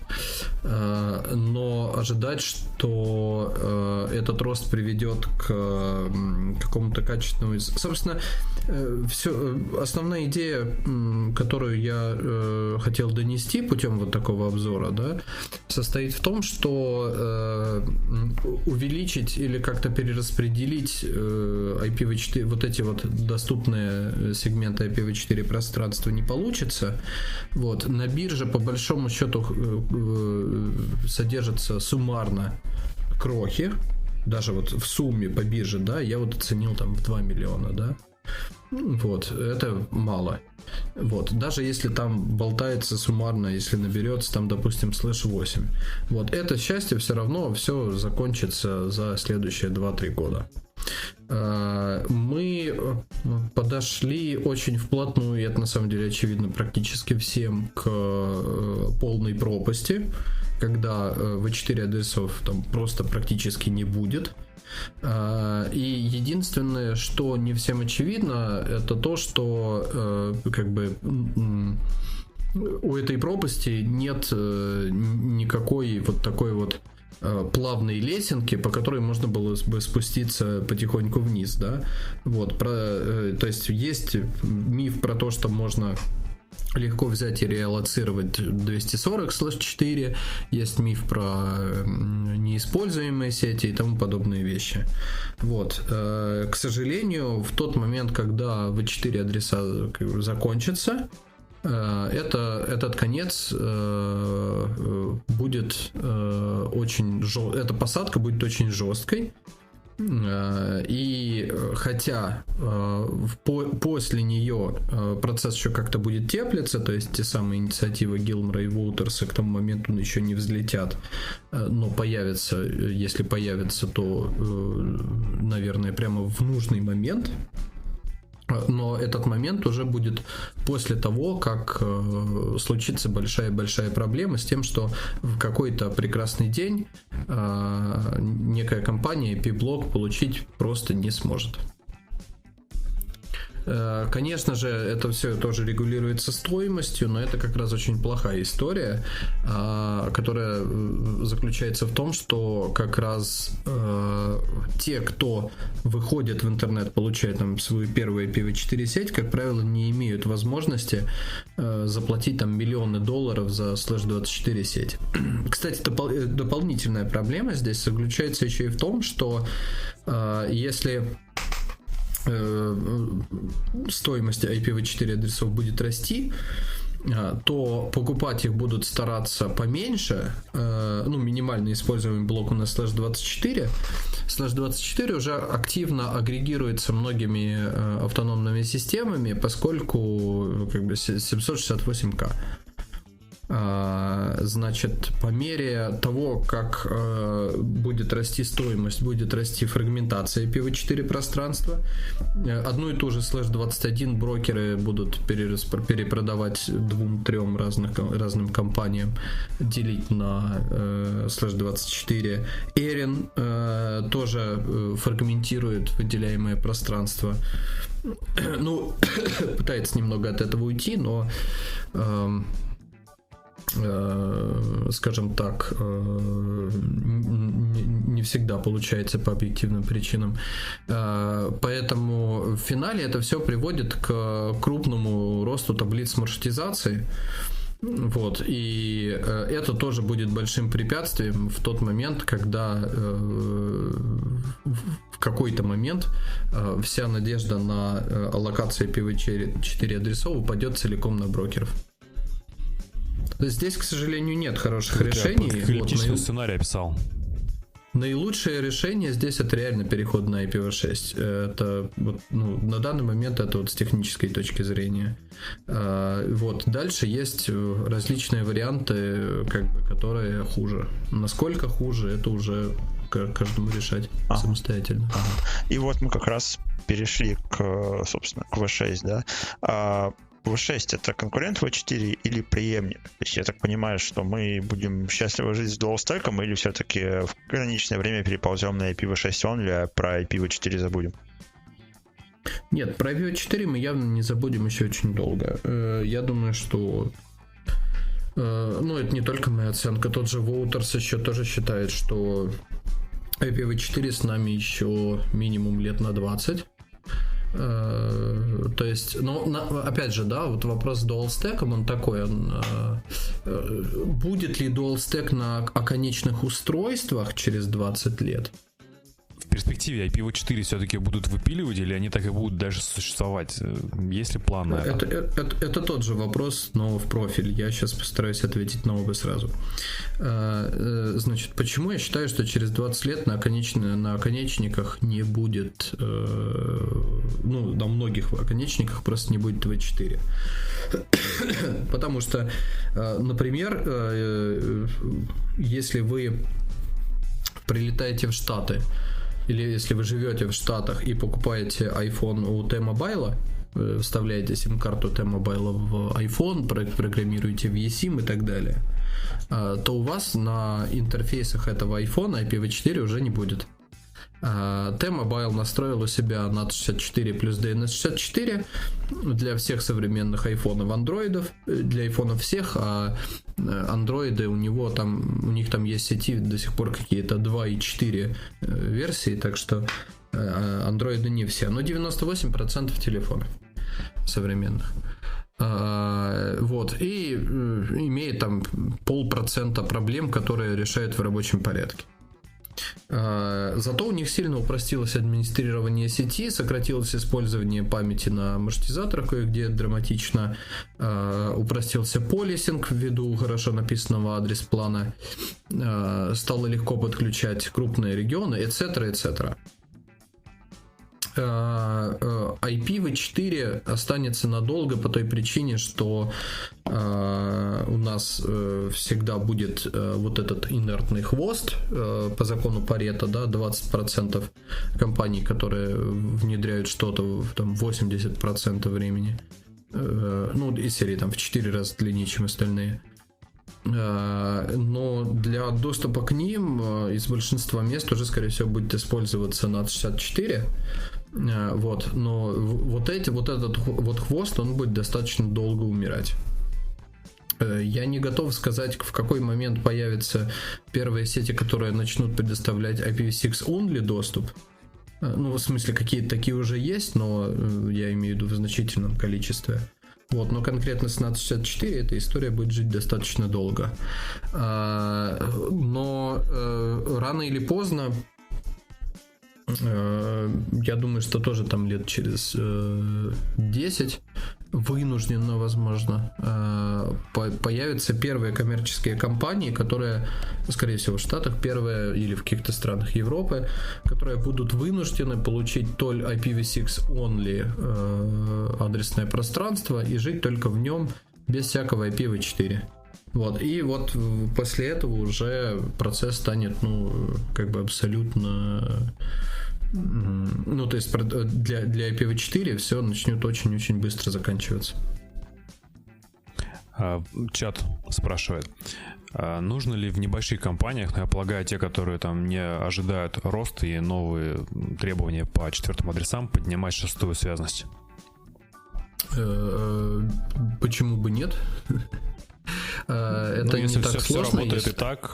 но ожидать, что этот рост приведет к какому-то качественному... Собственно, все, основная идея, которую я хотел донести путем вот такого обзора, да, состоит в том, что увеличить или как-то перераспределить ай пи ви четыре, вот эти вот доступные сегменты ай пи ви четыре пространства не получится. Вот. На бирже по большому счету содержатся суммарно крохи, даже вот в сумме по бирже, да, я вот оценил там в два миллиона, да. Вот, это мало. Вот, даже если там болтается суммарно, если наберется там, допустим, слэш восемь. Вот, это счастье все равно все закончится за следующие два-три года. Мы подошли очень вплотную, и это на самом деле очевидно практически всем, к полной пропасти, когда ви четыре адресов там просто практически не будет. И единственное, что не всем очевидно, это то, что как бы у этой пропасти нет никакой вот такой вот плавной лесенки, по которой можно было бы спуститься потихоньку вниз, да. Вот, про, то есть есть миф про то, что можно легко взять и реаллоцировать двести сорок слэш четыре, есть миф про неиспользуемые сети и тому подобные вещи. Вот. К сожалению, в тот момент, когда ви четыре адреса закончатся, это, этот конец будет очень жест... эта посадка будет очень жесткой. И хотя по, после нее процесс еще как-то будет теплиться, то есть те самые инициативы Гилмора и Вутерса к тому моменту еще не взлетят, но появятся, если появятся, то, наверное, прямо в нужный момент. Но этот момент уже будет после того, как э, случится большая-большая проблема с тем, что в какой-то прекрасный день э, некая компания ай пи-блок получить просто не сможет. Конечно же, это все тоже регулируется стоимостью, но это как раз очень плохая история, которая заключается в том, что как раз те, кто выходит в интернет, получает там свою первую ай пи ви четыре сеть, как правило, не имеют возможности заплатить там миллионы долларов за слэш двадцать четыре сеть. Кстати, допол- дополнительная проблема здесь заключается еще и в том, что если стоимость ай пи ви четыре адресов будет расти, то покупать их будут стараться поменьше. Ну, минимально используемый блок у нас слэш двадцать четыре. слэш двадцать четыре уже активно агрегируется многими автономными системами, поскольку как бы семьсот шестьдесят восемь ка. Значит, по мере того, как будет расти стоимость, будет расти фрагментация ай пи ви четыре пространства, одну и ту же слэш двадцать один брокеры будут перепродавать двум-трем разных, разным компаниям, делить на слэш двадцать четыре. Эрин тоже фрагментирует выделяемое пространство. Ну, пытается немного от этого уйти, но скажем так, не всегда получается по объективным причинам. Поэтому в финале это все приводит к крупному росту таблиц маршрутизации. Вот, и это тоже будет большим препятствием в тот момент, когда в какой-то момент вся надежда на аллокацию ай пи ви четыре адресов упадет целиком на брокеров. Здесь, к сожалению, нет хороших Как решений. Я критичный вот, сценарий описал. Наилучшее решение здесь это реально переход на ай пи ви шесть. Это вот, ну, на данный момент это вот с технической точки зрения. Вот. Дальше есть различные варианты, как бы, которые хуже. Насколько хуже, это уже каждому решать а. самостоятельно. А. И вот мы как раз перешли к, собственно, к ви шесть, да. А ви шесть это конкурент ви четыре или преемник? То есть я так понимаю, что мы будем счастливо жить с дуал-стеком или все-таки в ограниченное время переползем на ай пи ви шесть only, а про ай пи ви четыре забудем? Нет, про ай пи ви четыре мы явно не забудем еще очень долго. Я думаю, что ну, это не только моя оценка. Тот же Воутерс еще тоже считает, что ай пи ви четыре с нами еще минимум лет на двадцать. То есть, ну, на, опять же, да, вот вопрос с дуал-стеком, он такой, он, э, будет ли дуал-стек на оконечных устройствах через двадцать лет? В перспективе ай пи ви четыре все-таки будут выпиливать, или они так и будут дальше существовать? Есть ли план на это? Это, это, это тот же вопрос, но в профиль. Я сейчас постараюсь ответить на оба сразу. Значит, почему я считаю, что через двадцать лет на, оконечн... на оконечниках не будет, ну, на многих оконечниках просто не будет ви четыре? Потому что, например, если вы прилетаете в Штаты, или если вы живете в Штатах и покупаете iPhone у T-Mobile, вставляете сим-карту T-Mobile в iPhone, программируете в eSIM и так далее, то у вас на интерфейсах этого iPhone ай пи ви четыре уже не будет. T-Mobile настроил у себя нат шестьдесят четыре плюс ди эн эс шестьдесят четыре для всех современных айфонов, андроидов, для айфонов всех, а андроиды у него там, у них там есть сети до сих пор какие-то два и четыре версии, так что андроиды не все, но девяносто восемь процентов телефонов современных. Вот, и имеет там полпроцента проблем, которые решают в рабочем порядке. Зато у них сильно упростилось администрирование сети, сократилось использование памяти на маршрутизаторах кое-где драматично, упростился полисинг ввиду хорошо написанного адрес-плана, стало легко подключать крупные регионы, et cetera, et cetera. ай пи ви четыре останется надолго по той причине, что э, у нас э, всегда будет э, вот этот инертный хвост э, по закону Парето, да, двадцать процентов компаний, которые внедряют что-то там восемьдесят процентов времени, э, ну, из серии там в четыре раза длиннее, чем остальные. Но для доступа к ним из большинства мест уже, скорее всего, будет использоваться нат шестьдесят четыре. Вот, но вот, эти, вот этот вот хвост, он будет достаточно долго умирать. Я не готов сказать, в какой момент появятся первые сети, которые начнут предоставлять ай пи ви шесть only доступ. Ну, в смысле, какие-то такие уже есть, но я имею в виду в значительном количестве. Вот, но конкретно с нат шестьдесят четыре эта история будет жить достаточно долго. Но рано или поздно, я думаю, что тоже там лет через десять вынужденно, возможно, появятся первые коммерческие компании, которые, скорее всего, в Штатах, первые или в каких-то странах Европы, которые будут вынуждены получить только ай пи ви шесть only адресное пространство и жить только в нем без всякого ай пи ви четыре. Вот, и вот после этого уже процесс станет, ну, как бы абсолютно... Ну, то есть для, для ай пи ви четыре все начнет очень-очень быстро заканчиваться. Чат спрашивает, нужно ли в небольших компаниях, ну, я полагаю, те, которые там не ожидают роста и новые требования по четвертым адресам, поднимать шестую связность? Почему бы нет? Это ну, если не так все, сложно. Все работает если... и так.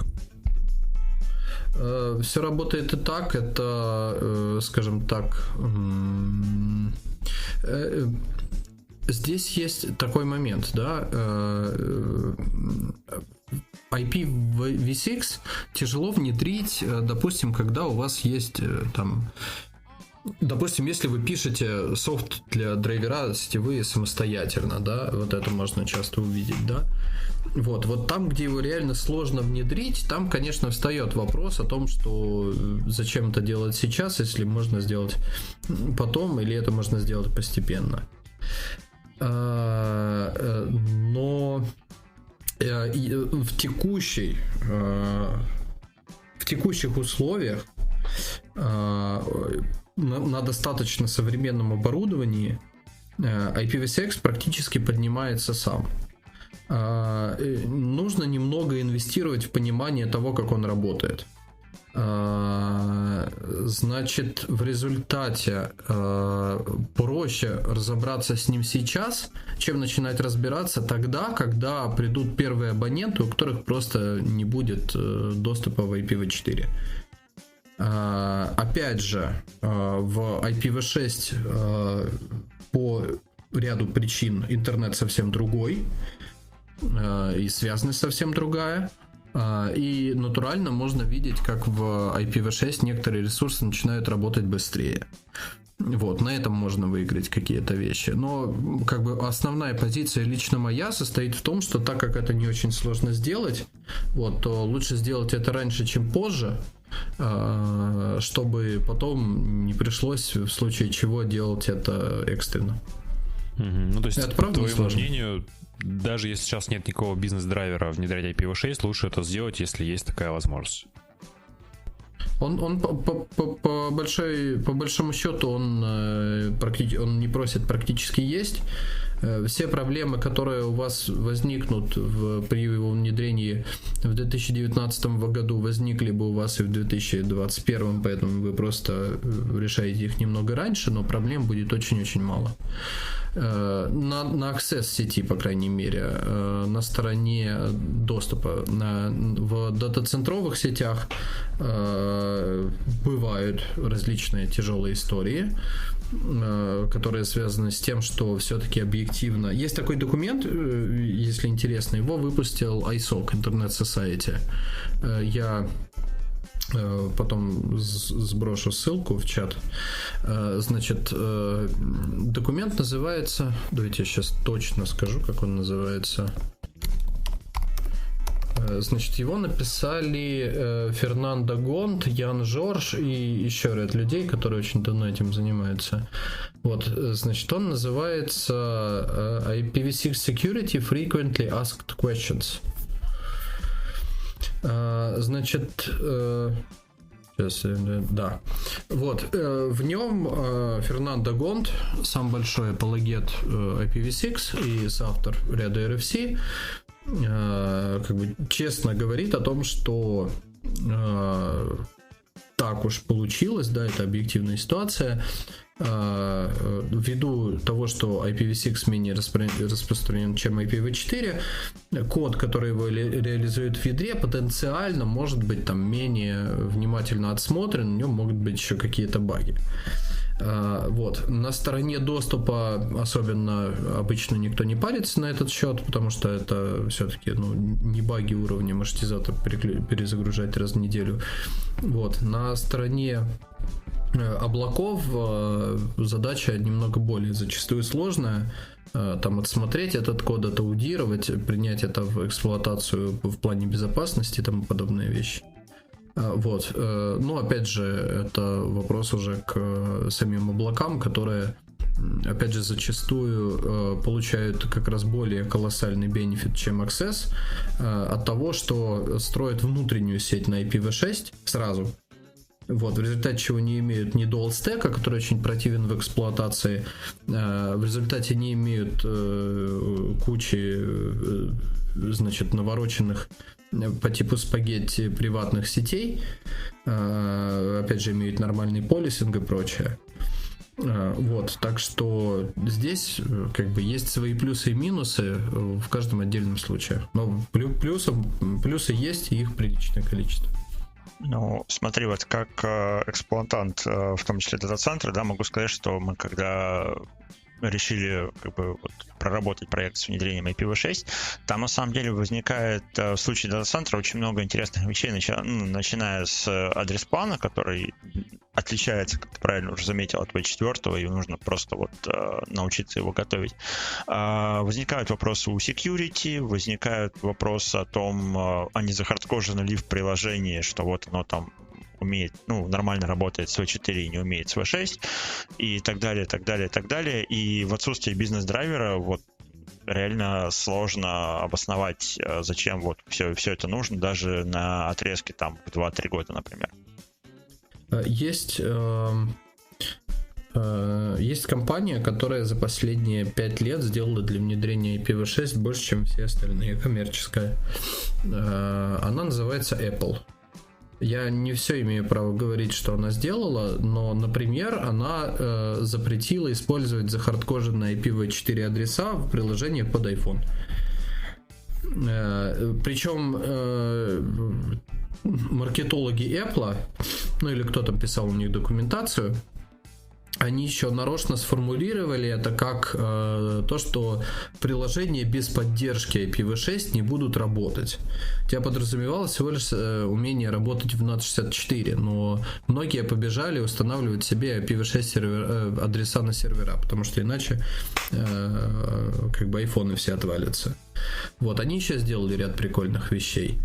Все работает и так. Это, скажем так, здесь есть такой момент, да. ай пи ви шесть тяжело внедрить, допустим, когда у вас есть там. Допустим, если вы пишете софт для драйвера сетевые самостоятельно, да, вот это можно часто увидеть, да. Вот, вот там, где его реально сложно внедрить, там, конечно, встает вопрос о том, что зачем это делать сейчас, если можно сделать потом, или это можно сделать постепенно. Но в текущей, в текущих условиях на достаточно современном оборудовании ай пи ви шесть практически поднимается сам. Нужно немного инвестировать в понимание того, как он работает. Значит, в результате проще разобраться с ним сейчас, чем начинать разбираться тогда, когда придут первые абоненты, у которых просто не будет доступа в ай пи ви четыре. Uh, опять же, uh, в ай пи ви шесть uh, по ряду причин интернет совсем другой, uh, и связанность совсем другая, uh, и натурально можно видеть, как в ай пи ви шесть некоторые ресурсы начинают работать быстрее. Вот, на этом можно выиграть какие-то вещи. Но как бы основная позиция лично моя состоит в том, что так как это не очень сложно сделать, вот, то лучше сделать это раньше, чем позже, чтобы потом не пришлось в случае чего делать это экстренно. Угу. Ну, то есть, это по твоему мнению, даже если сейчас нет никакого бизнес-драйвера внедрять ай пи ви шесть, лучше это сделать, если есть такая возможность. Он, он по, по, по, большой, по большому счету он, практи, он не просит практически есть. Все проблемы, которые у вас возникнут в, при его внедрении в две тысячи девятнадцатом году, возникли бы у вас и в две тысячи двадцать первом, поэтому вы просто решаете их немного раньше, но проблем будет очень-очень мало. На, на access сети, по крайней мере, на стороне доступа на, в дата-центровых сетях бывают различные тяжелые истории, которые связаны с тем, что все-таки объективно... Есть такой документ, если интересно, его выпустил ай сок, Internet Society. Я потом сброшу ссылку в чат. Значит, документ называется... Давайте я сейчас точно скажу, как он называется. Значит, его написали Фернандо Гонт, Ян Жорж и еще ряд людей, которые очень давно этим занимаются. Вот, значит, он называется ай пи ви шесть Security Frequently Asked Questions. Значит, сейчас, да. Вот, в нем Фернандо Гонт, сам большой апологет ай пи ви шесть и соавтор ряда эр эф си, как бы честно говорит о том, что э, так уж получилось, да, это объективная ситуация, э, ввиду того, что ай пи ви шесть менее распро- распространен, чем ай пи ви четыре, код, который его ре- реализует в ядре, потенциально может быть там менее внимательно отсмотрен, в нем могут быть еще какие-то баги. Uh, вот. На стороне доступа особенно обычно никто не парится на этот счет, потому что это все-таки, ну, не баги уровня маршрутизатор переклю- перезагружать раз в неделю. Вот. На стороне облаков uh, задача немного более зачастую сложная. Uh, там отсмотреть этот код, отаудировать, принять это в эксплуатацию в плане безопасности и тому подобные вещи. Вот. Но опять же, это вопрос уже к самим облакам, которые опять же, зачастую получают как раз более колоссальный бенефит, чем Access, от того, что строят внутреннюю сеть на ай пи ви шесть сразу. Вот, в результате чего не имеют ни dual stack, который очень противен в эксплуатации, в результате не имеют кучи, значит, навороченных по типу спагетти приватных сетей, опять же, имеют нормальный полисинг и прочее. Вот, так что здесь как бы есть свои плюсы и минусы в каждом отдельном случае. Но плюсов, плюсы есть, и их приличное количество. Ну, смотри, вот как э, эксплуатант, э, в том числе дата-центра, да, могу сказать, что мы когда решили как бы вот, проработать проект с внедрением ай пи ви шесть, там на самом деле возникает э, в случае дата-центра очень много интересных вещей, начи- ну, начиная с адрес-плана, который отличается, как ты правильно уже заметил, от ви четыре, и нужно просто вот э, научиться его готовить. Э, возникают вопросы у security, возникают вопросы о том, э, а не захардкожено ли в приложении, что вот оно там умеет, ну, нормально работает с ви четыре и не умеет с ви шесть, и так далее, так далее, так далее. И в отсутствии бизнес-драйвера вот реально сложно обосновать, зачем вот все, все это нужно, даже на отрезке там два-три года, например. Есть, э, э, есть компания, которая за последние пять лет сделала для внедрения ай пи ви шесть больше, чем все остальные, коммерческая. Э, она называется Apple. Я не все имею право говорить, что она сделала, но, например, она э, запретила использовать захардкоженные ай пи ви четыре адреса в приложениях под iPhone. Э, причем э, маркетологи Apple, ну или кто там писал у них документацию, они еще нарочно сформулировали это как э, то, что приложения без поддержки ай пи ви шесть не будут работать. У тебя подразумевалось всего лишь э, умение работать в нат шестьдесят четыре, но многие побежали устанавливать себе ай пи ви шесть сервер, э, адреса на сервера, потому что иначе э, как бы айфоны все отвалятся. Вот, они еще сделали ряд прикольных вещей.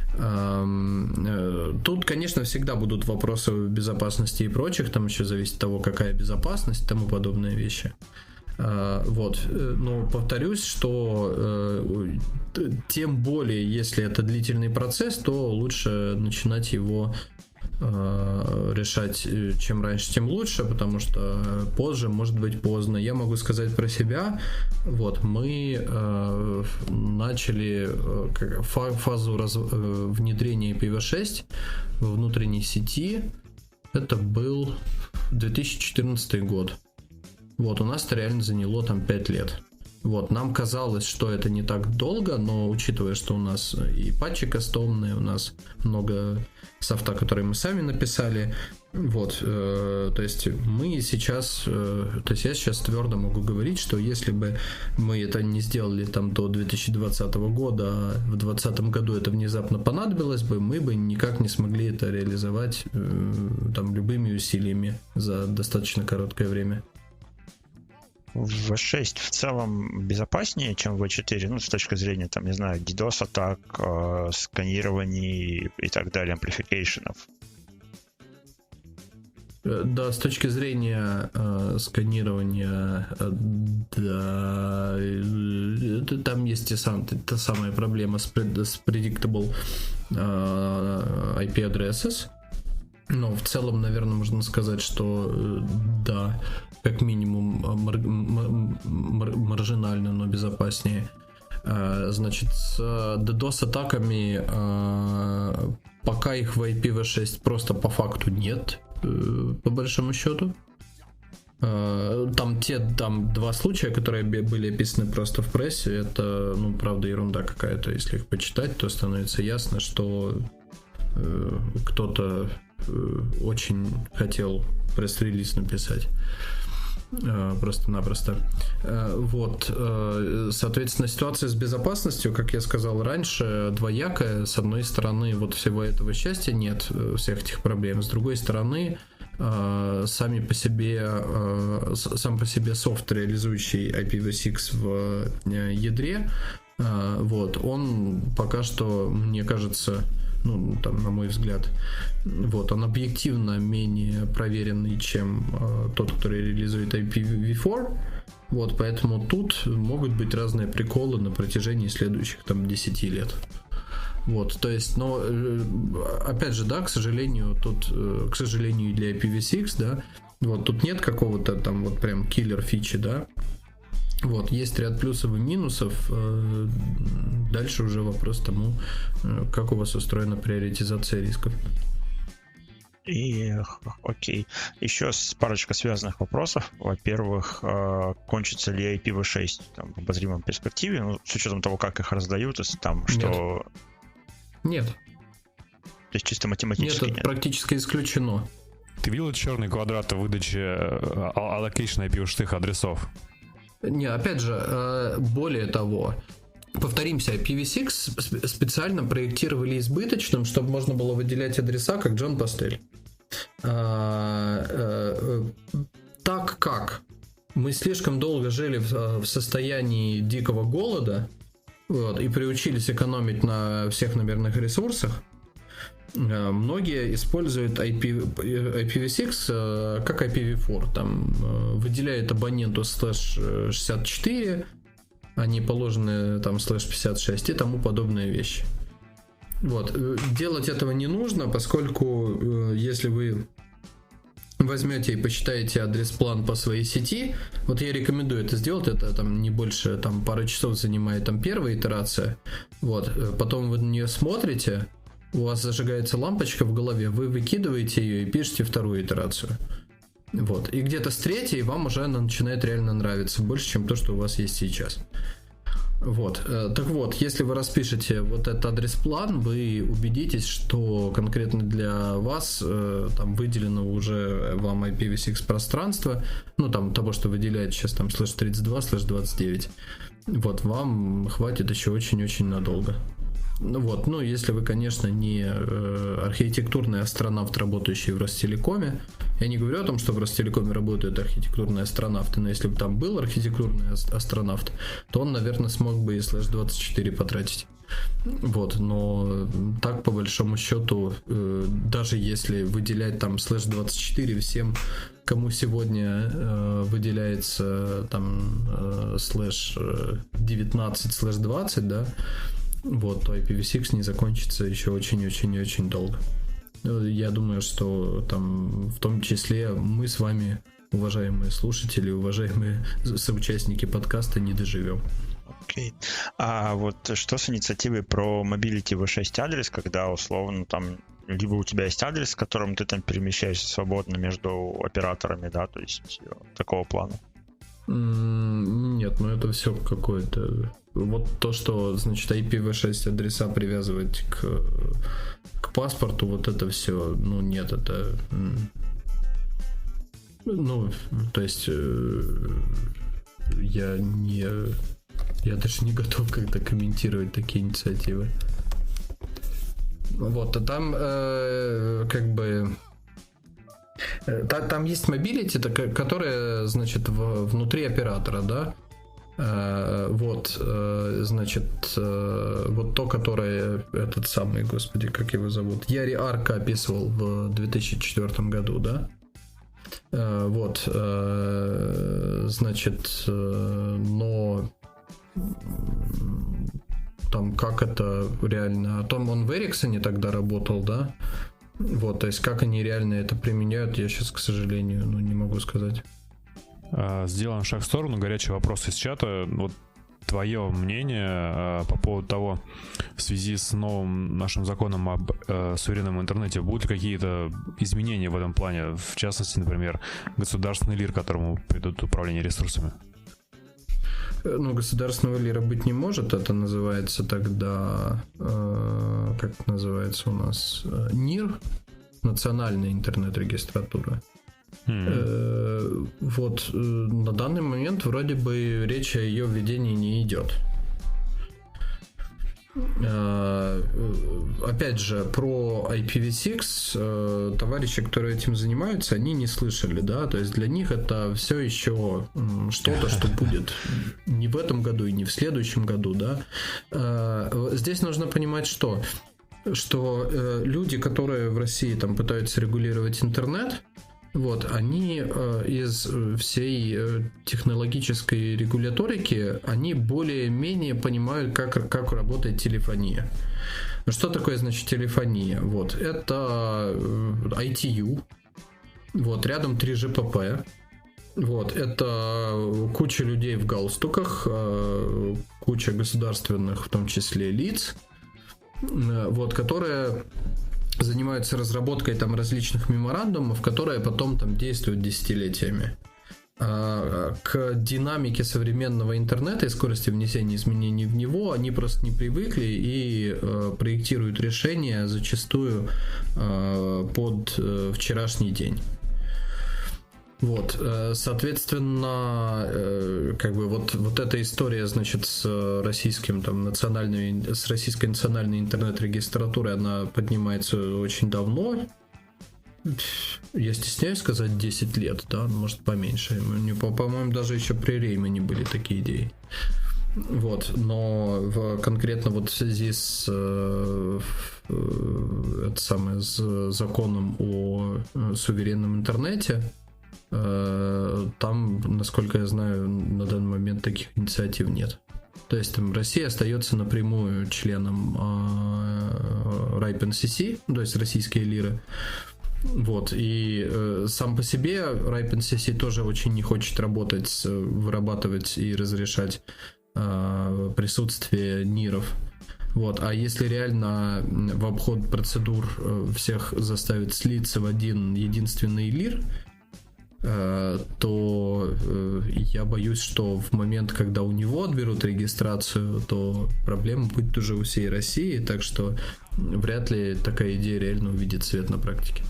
Тут, конечно, всегда будут вопросы безопасности и прочих, там еще зависит от того, какая безопасность и тому подобные вещи. Вот, но повторюсь, что тем более, если это длительный процесс, то лучше начинать его решать чем раньше, тем лучше, потому что позже может быть поздно. Я могу сказать про себя. Вот, мы э, начали э, фазу раз, э, внедрения ай пи ви шесть во внутренней сети. Это был две тысячи четырнадцатый год. Вот, у нас это реально заняло там пять лет. Вот, нам казалось, что это не так долго, но учитывая, что у нас и патчи кастомные, у нас много софта, который мы сами написали, вот, э, то есть мы сейчас, э, то есть я сейчас твердо могу говорить, что если бы мы это не сделали там до две тысячи двадцатого года, а в двадцатом году это внезапно понадобилось бы, мы бы никак не смогли это реализовать э, там любыми усилиями за достаточно короткое время. ви шесть в целом безопаснее, чем ви четыре, ну, с точки зрения, там, не знаю, DDoS-атак, э, сканирований и так далее, амплификейшенов. Да, с точки зрения э, сканирования, э, да, э, там есть и сам, та самая проблема с, с predictable э, ай пи addresses. Но в целом, наверное, можно сказать, что э, да, как минимум мар- мар- маржинально, но безопаснее. Э, значит, с DDoS-атаками э, пока их в ай пи ви шесть просто по факту нет, э, по большому счету. Э, там те там два случая, которые были описаны просто в прессе, это, ну, правда, ерунда какая-то. Если их почитать, то становится ясно, что э, кто-то э, очень хотел пресс-релиз написать. Просто-напросто. Вот. Соответственно, ситуация с безопасностью, как я сказал раньше, двоякая. С одной стороны, вот всего этого счастья нет, всех этих проблем. С другой стороны, сами по себе, сам по себе софт, реализующий ай пи ви шесть в ядре, вот, он пока что, мне кажется, ну, там, на мой взгляд. Вот, он объективно менее проверенный, чем э, тот, который реализует ай пи ви фор. Вот, поэтому тут могут быть разные приколы на протяжении следующих там десяти лет. Вот, то есть, но опять же, да, к сожалению, тут, к сожалению, для ай пи ви шесть, да, вот тут нет какого-то там вот прям киллер фичи, да. Вот, есть ряд плюсов и минусов. Дальше уже вопрос тому, как у вас устроена приоритизация рисков. И, окей. Еще парочка связанных вопросов. Во-первых, кончится ли ай пи ви шесть там, в обозримом перспективе, ну, с учетом того, как их раздают, если там, что... Нет. То есть чисто математически нет? Нет, это практически исключено. Ты видел черный квадрат в выдаче allocation ай пи ви шесть адресов? Не, опять же, более того, повторимся, ай пи ви шесть специально проектировали избыточным, чтобы можно было выделять адреса, как Джон Пастель. Так как мы слишком долго жили в состоянии дикого голода, вот, и приучились экономить на всех номерных ресурсах, многие используют ай пи ви шесть как ай пи ви фор. Там выделяют абоненту слэш шестьдесят четыре, они положены там слэш пятьдесят шесть и тому подобные вещи. Вот. Делать этого не нужно, поскольку если вы возьмете и посчитаете адрес-план по своей сети, вот я рекомендую это сделать, это там не больше там пары часов занимает там первая итерация, вот, потом вы на нее смотрите, у вас зажигается лампочка в голове, вы выкидываете ее и пишете вторую итерацию. Вот. И где-то с третьей вам уже она начинает реально нравиться больше, чем то, что у вас есть сейчас. Вот. Так вот, если вы распишете вот этот адрес-план, вы убедитесь, что конкретно для вас там выделено уже вам ай пи ви шесть пространство, ну там того, что выделяет сейчас там слэш тридцать два, слэш двадцать девять. Вот, вам хватит еще очень-очень надолго. Ну вот, ну если вы, конечно, не э, архитектурный астронавт, работающий в Ростелекоме. Я не говорю о том, что в Ростелекоме работают архитектурные астронавты, но если бы там был архитектурный астронавт, то он, наверное, смог бы и слэш двадцать четыре потратить. Вот, но так, по большому счету, э, даже если выделять там слэш двадцать четыре всем, кому сегодня э, выделяется там э, слэш девятнадцать, слэш двадцать, да, вот, то ай пи ви шесть не закончится еще очень-очень-очень долго. Я думаю, что там в том числе мы с вами, уважаемые слушатели, уважаемые соучастники подкаста, не доживем. Окей. Okay. А вот что с инициативой про Mobility ви шесть адрес, когда условно там либо у тебя есть адрес, с которым ты там перемещаешься свободно между операторами, да, то есть такого плана? Нет, ну это все какое-то... Вот то, что, значит, ай пи ви шесть адреса привязывать к, к паспорту, вот это все, ну нет, это... Ну, то есть я не... Я даже не готов как-то комментировать такие инициативы. Вот, а там э, как бы... Там есть мобилити, которая, значит, внутри оператора, да. Вот, значит, вот то, которое этот самый, господи, как его зовут, Яри Арка описывал в две тысячи четвёртом году, да. Вот, значит, но там как это реально, о том он в Эриксоне тогда работал, да. Вот, то есть как они реально это применяют, я сейчас, к сожалению, ну, не могу сказать. Сделаем шаг в сторону. Горячий вопрос из чата. Вот твое мнение по поводу того, в связи с новым нашим законом об э, суверенном интернете, будут ли какие-то изменения в этом плане? В частности, например, государственный лир, которому придут управление ресурсами. Ну, государственного лира быть не может. Это называется тогда... Э, как это называется у нас? НИР. Национальная интернет-регистратура. Hmm. Э, вот. Э, на данный момент вроде бы речь о ее введении не идет. Э, опять же, про ай пи ви шесть э, товарищи, которые этим занимаются, они не слышали, да, то есть для них это все еще что-то, что будет не в этом году и не в следующем году, да. Э, здесь нужно понимать, что что э, люди, которые в России там пытаются регулировать интернет, вот, они э, из всей э, технологической регуляторики, они более-менее понимают, как, как работает телефония. Что такое, значит, телефония? Вот, это э, ай ти ю, вот, рядом три джи пи пи, вот, это куча людей в галстуках, э, куча государственных, в том числе, лиц, э, вот, которые занимаются разработкой там различных меморандумов, которые потом там действуют десятилетиями. А, к динамике современного интернета и скорости внесения изменений в него они просто не привыкли и а, проектируют решения зачастую а, под а, вчерашний день. Вот, соответственно, как бы вот, вот эта история, значит, с российским там национальной, с российской национальной интернет-регистратурой, она поднимается очень давно. Я стесняюсь сказать десять лет, да, может поменьше. По-моему, даже еще при Реймане были такие идеи. Вот, но в, конкретно вот в связи с, э, это самое, с законом о суверенном интернете, там, насколько я знаю, на данный момент таких инициатив нет. То есть там Россия остается напрямую членом райп эн си си, то есть российские лиры. Вот, и э, сам по себе райп эн си си тоже очень не хочет работать, вырабатывать и разрешать э, присутствие ниров. Вот, а если реально в обход процедур всех заставить слиться в один единственный лир, то я боюсь, что в момент, когда у него отберут регистрацию, то проблема будет уже у всей России, так что вряд ли такая идея реально увидит свет на практике.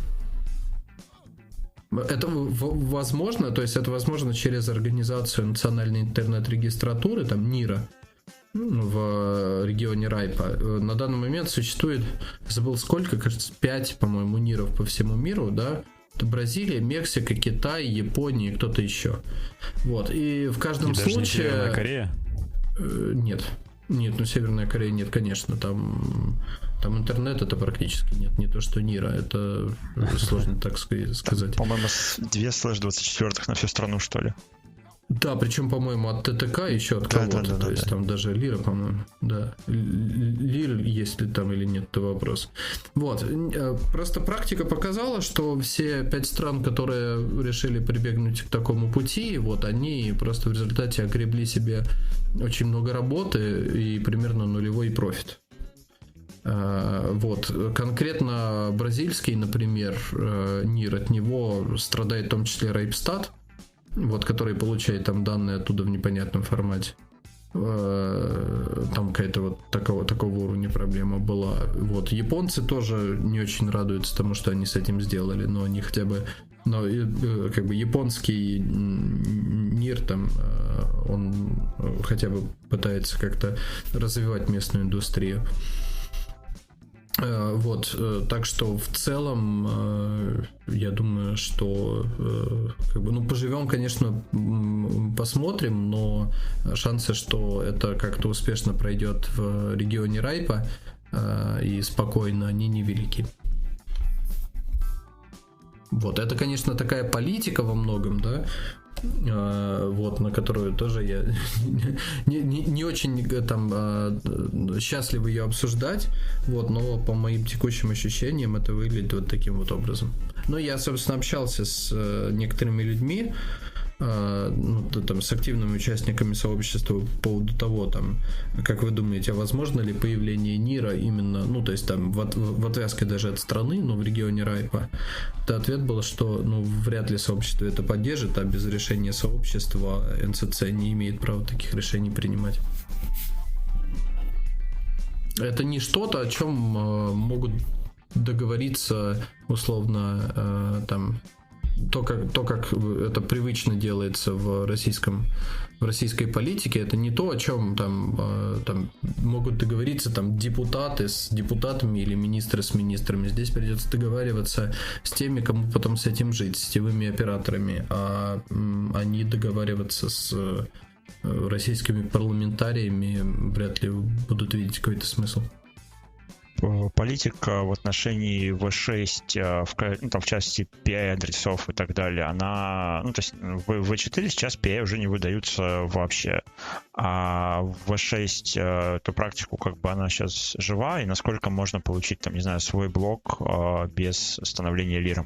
Это возможно, то есть это возможно через организацию национальной интернет-регистратуры, там НИРа, в регионе Райпа. На данный момент существует, забыл сколько, кажется, пять, по-моему, НИРов по всему миру, да. Это Бразилия, Мексика, Китай, Япония и кто-то еще. Вот. И в каждом и случае... Даже не Северная Корея? Нет. Нет, ну Северная Корея нет, конечно. Там, там интернет это практически нет. Не то, что НИРа. Это сложно так сказать. Там, по-моему, две слэш двадцать четыре на всю страну, что ли? Да, причем, по-моему, от ТТК еще от да, кого-то. Да, да, то да, есть да. там даже лира, по-моему. Да. Лир есть ли там или нет, это вопрос. Вот. Просто практика показала, что все пять стран, которые решили прибегнуть к такому пути, вот они просто в результате огребли себе очень много работы и примерно нулевой профит. Вот. Конкретно бразильский, например, НИР, от него страдает в том числе Райпстат, вот, который получает там данные оттуда в непонятном формате. Там какая-то вот такого, такого уровня проблема была. Вот. Японцы тоже не очень радуются тому, что они с этим сделали, но они хотя бы, но как бы японский НИР там, он хотя бы пытается как-то развивать местную индустрию. Вот, так что в целом я думаю, что как бы, ну, поживем, конечно, посмотрим, но шансы, что это как-то успешно пройдет в регионе Райпа и спокойно, они невелики. Вот, это, конечно, такая политика во многом, да, вот, на которую тоже я не, не, не очень там счастлив ее обсуждать, вот, но по моим текущим ощущениям это выглядит вот таким вот образом. Но я, собственно, общался с некоторыми людьми, ну, там, с активными участниками сообщества по поводу того, там, как вы думаете, а возможно ли появление НИРа именно, ну, то есть там в, от, в отвязке даже от страны, но в регионе Райпа? То ответ был, что, ну, вряд ли сообщество это поддержит, а без решения сообщества эн си си не имеет права таких решений принимать. Это не что-то, о чем э, могут договориться условно э, там То как, то, как это привычно делается в российском, в российской политике, это не то, о чем там, там могут договориться там депутаты с депутатами или министры с министрами. Здесь придется договариваться с теми, кому потом с этим жить, с сетевыми операторами, а они договариваться с российскими парламентариями вряд ли будут видеть какой-то смысл. политика в отношении ви шесть, в, ну, там, в части пи ай-адресов и так далее, она... Ну, то есть в ви четыре сейчас пи ай уже не выдаются вообще. А в ви шесть эту практику, как бы, она сейчас жива, и насколько можно получить, там, не знаю, свой блок без становления лиром?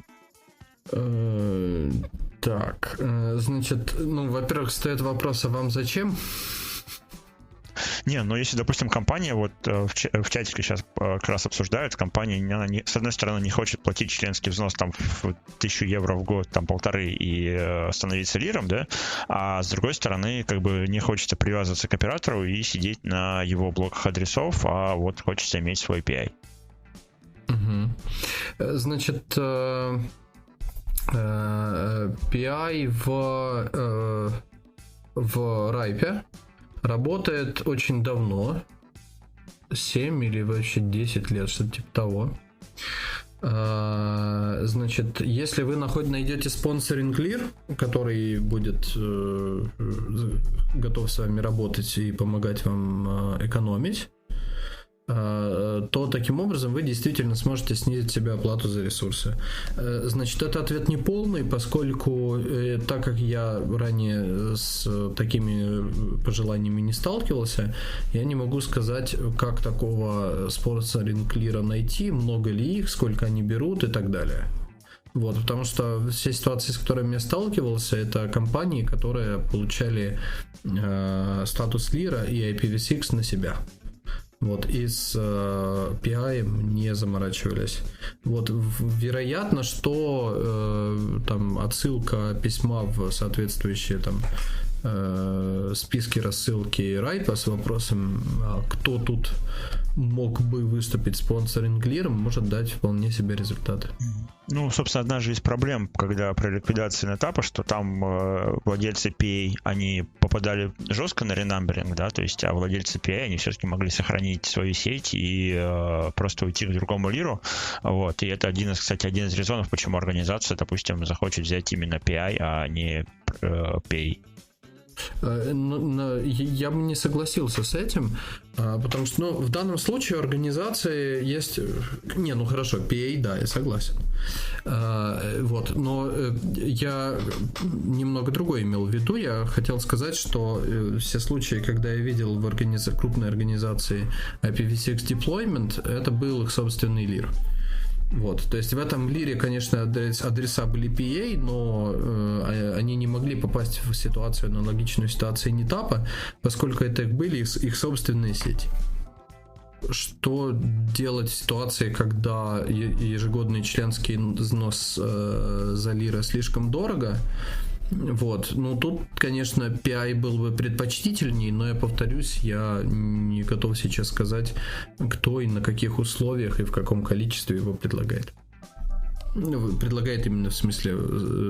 Так, значит, ну, во-первых, стоит вопрос, а вам зачем? Не, ну если, допустим, компания, вот в, ч- в чатике сейчас как раз обсуждают, компания, она не, с одной стороны, не хочет платить членский взнос там в тысячу евро в год, там полторы, и э, становиться лиром, да, а с другой стороны, как бы не хочется привязываться к оператору и сидеть на его блоках адресов, а вот хочется иметь свой пи ай. Угу. Значит, э, э, пи ай в, э, в райпе работает очень давно, семь или вообще десять лет, что-то типа того. Значит, если вы находите, найдете спонсоринг лир, который будет э, готов с вами работать и помогать вам э, экономить, то таким образом вы действительно сможете снизить себе оплату за ресурсы. Значит, это ответ не полный, поскольку так как я ранее с такими пожеланиями не сталкивался, я не могу сказать, как такого спонсоринг-лира найти, много ли их, сколько они берут и так далее. Вот, потому что все ситуации, с которыми я сталкивался, это компании, которые получали э, статус лира и ай пи ви шесть на себя. Вот, и с э, пи ай не заморачивались. Вот, в, вероятно, что э, там отсылка письма в соответствующие там э, списки рассылки райпа с вопросом, а кто тут мог бы выступить спонсоринг-лиром, может дать вполне себе результаты. Ну, собственно, одна же из проблем, когда при ликвидации NetApp, что там э, владельцы пи ай, они попадали жестко на ренамберинг, да, то есть, а владельцы пи ай, они все-таки могли сохранить свою сеть и э, просто уйти к другому лиру, вот, и это один из, кстати, один из резонов, почему организация, допустим, захочет взять именно пи ай, а не э, пи ай. Я бы не согласился с этим, потому что, ну, в данном случае у организации есть... Не, ну хорошо, пи ай, да, я согласен. Вот, но я немного другое имел в виду. Я хотел сказать, что все случаи, когда я видел в организ... крупной организации ай пи ви шесть Deployment, это был их собственный лир. Вот, то есть в этом лире, конечно, адреса были пи ай, но э, они не могли попасть в ситуацию, аналогичную ситуации NetApp, поскольку это были их, их собственные сети. Что делать в ситуации, когда ежегодный членский взнос э, за лиры слишком дорого? Вот, ну тут, конечно, пи ай был бы предпочтительней, но я повторюсь, я не готов сейчас сказать, кто и на каких условиях и в каком количестве его предлагает. Ну, предлагает именно в смысле,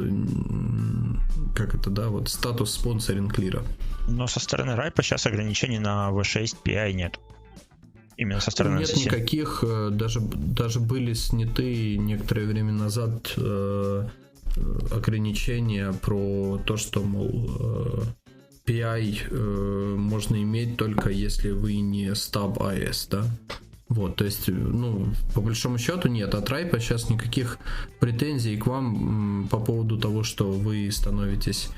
как это, да, вот статус спонсоринг лира. Но со стороны райпа сейчас ограничений на ви шесть пи ай нет. Именно со стороны Нет никаких, даже, даже были сняты некоторое время назад ограничения про то, что, мол, пи ай можно иметь только если вы не стаб эй эс, да? Вот, то есть, ну, по большому счету нет, от райпа сейчас никаких претензий к вам по поводу того, что вы становитесь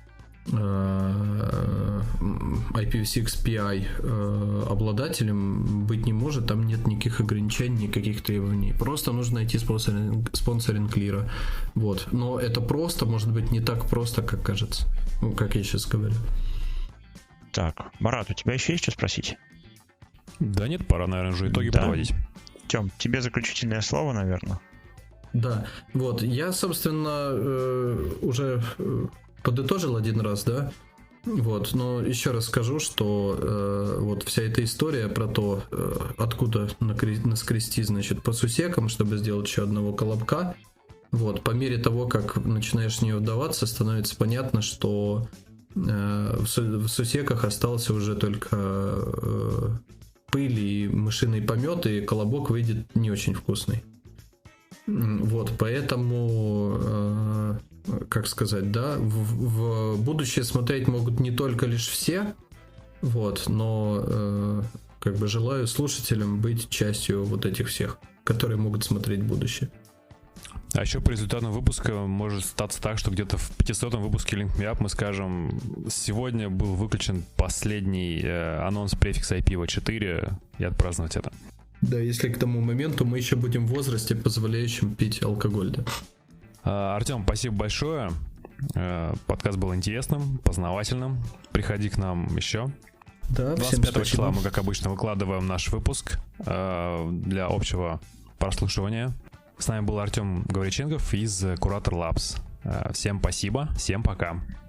ай пи ви шесть пи ай обладателем быть не может, там нет никаких ограничений, никаких требований. Просто нужно найти спонсоринг, спонсоринг лира. Вот. Но это просто, может быть, не так просто, как кажется. Ну, как я сейчас говорю. Так, Марат, у тебя еще есть что спросить? Да нет, пора, наверное, уже итоги да. подводить. Тём, тебе заключительное слово, наверное. Да, вот, я, собственно, уже подытожил один раз, да, вот, но еще раз скажу, что э, вот вся эта история про то, э, откуда накре- наскрести, значит, по сусекам, чтобы сделать еще одного колобка, вот, по мере того, как начинаешь в нее вдаваться, становится понятно, что э, в, су- в сусеках остался уже только э, пыль и мышиный помет, и колобок выйдет не очень вкусный. Вот, поэтому... Э, как сказать, да, в, в будущее смотреть могут не только лишь все, вот, но э, как бы желаю слушателям быть частью вот этих всех, которые могут смотреть будущее. А еще по результатам выпуска может статься так, что где-то в пятисотом выпуске Link Me Up мы скажем: сегодня был выключен последний э, анонс префикса ай пи ви четыре, и отпраздновать это. Да, если к тому моменту мы еще будем в возрасте, позволяющем пить алкоголь, да. А, Артем, спасибо большое. Э, подкаст был интересным, познавательным. Приходи к нам еще. Да, двадцать пятого числа мы, как обычно, выкладываем наш выпуск э, для общего прослушивания. С нами был Артем Гавриченков из Curator Labs. Всем спасибо, всем пока.